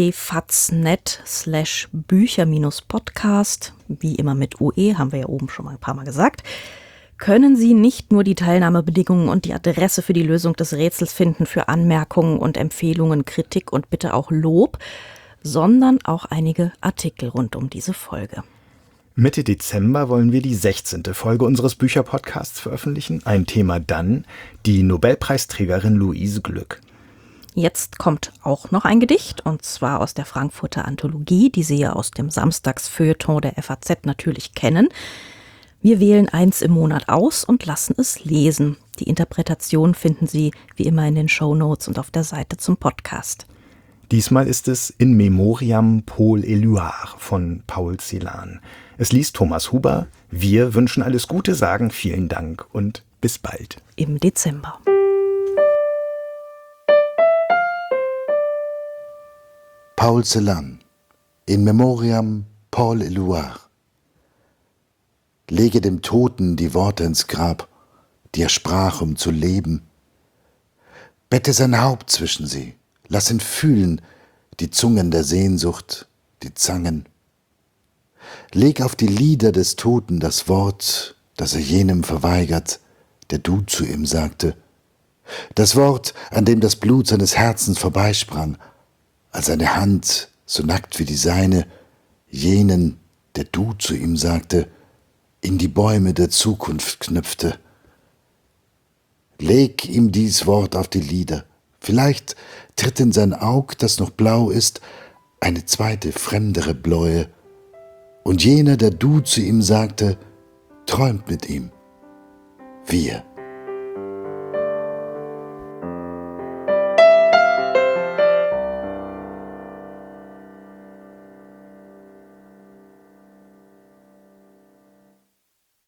Speaker 1: www.faz.net/Bücher-Podcast, wie immer mit UE, haben wir ja oben schon mal ein paar Mal gesagt, können Sie nicht nur die Teilnahmebedingungen und die Adresse für die Lösung des Rätsels finden für Anmerkungen und Empfehlungen, Kritik und bitte auch Lob, sondern auch einige Artikel rund um diese Folge.
Speaker 2: Mitte Dezember wollen wir die 16. Folge unseres Bücherpodcasts veröffentlichen. Ein Thema dann die Nobelpreisträgerin Louise Glück.
Speaker 1: Jetzt kommt auch noch ein Gedicht, und zwar aus der Frankfurter Anthologie, die Sie ja aus dem Samstagsfeuilleton der FAZ natürlich kennen. Wir wählen eins im Monat aus und lassen es lesen. Die Interpretation finden Sie wie immer in den Shownotes und auf der Seite zum Podcast.
Speaker 2: Diesmal ist es In Memoriam Paul Éluard von Paul Celan. Es liest Thomas Huber. Wir wünschen alles Gute, sagen vielen Dank und bis bald.
Speaker 1: Im Dezember.
Speaker 7: Paul Celan, In Memoriam Paul Éluard. Lege dem Toten die Worte ins Grab, die er sprach, um zu leben. Bette sein Haupt zwischen sie, lass ihn fühlen, die Zungen der Sehnsucht, die Zangen. Leg auf die Lider des Toten das Wort, das er jenem verweigert, der du zu ihm sagte. Das Wort, an dem das Blut seines Herzens vorbeisprang, als eine Hand, so nackt wie die seine, jenen, der du zu ihm sagte, in die Bäume der Zukunft knüpfte. Leg ihm dies Wort auf die Lider, vielleicht tritt in sein Aug, das noch blau ist, eine zweite, fremdere Bläue, und jener, der du zu ihm sagte, träumt mit ihm. Wir.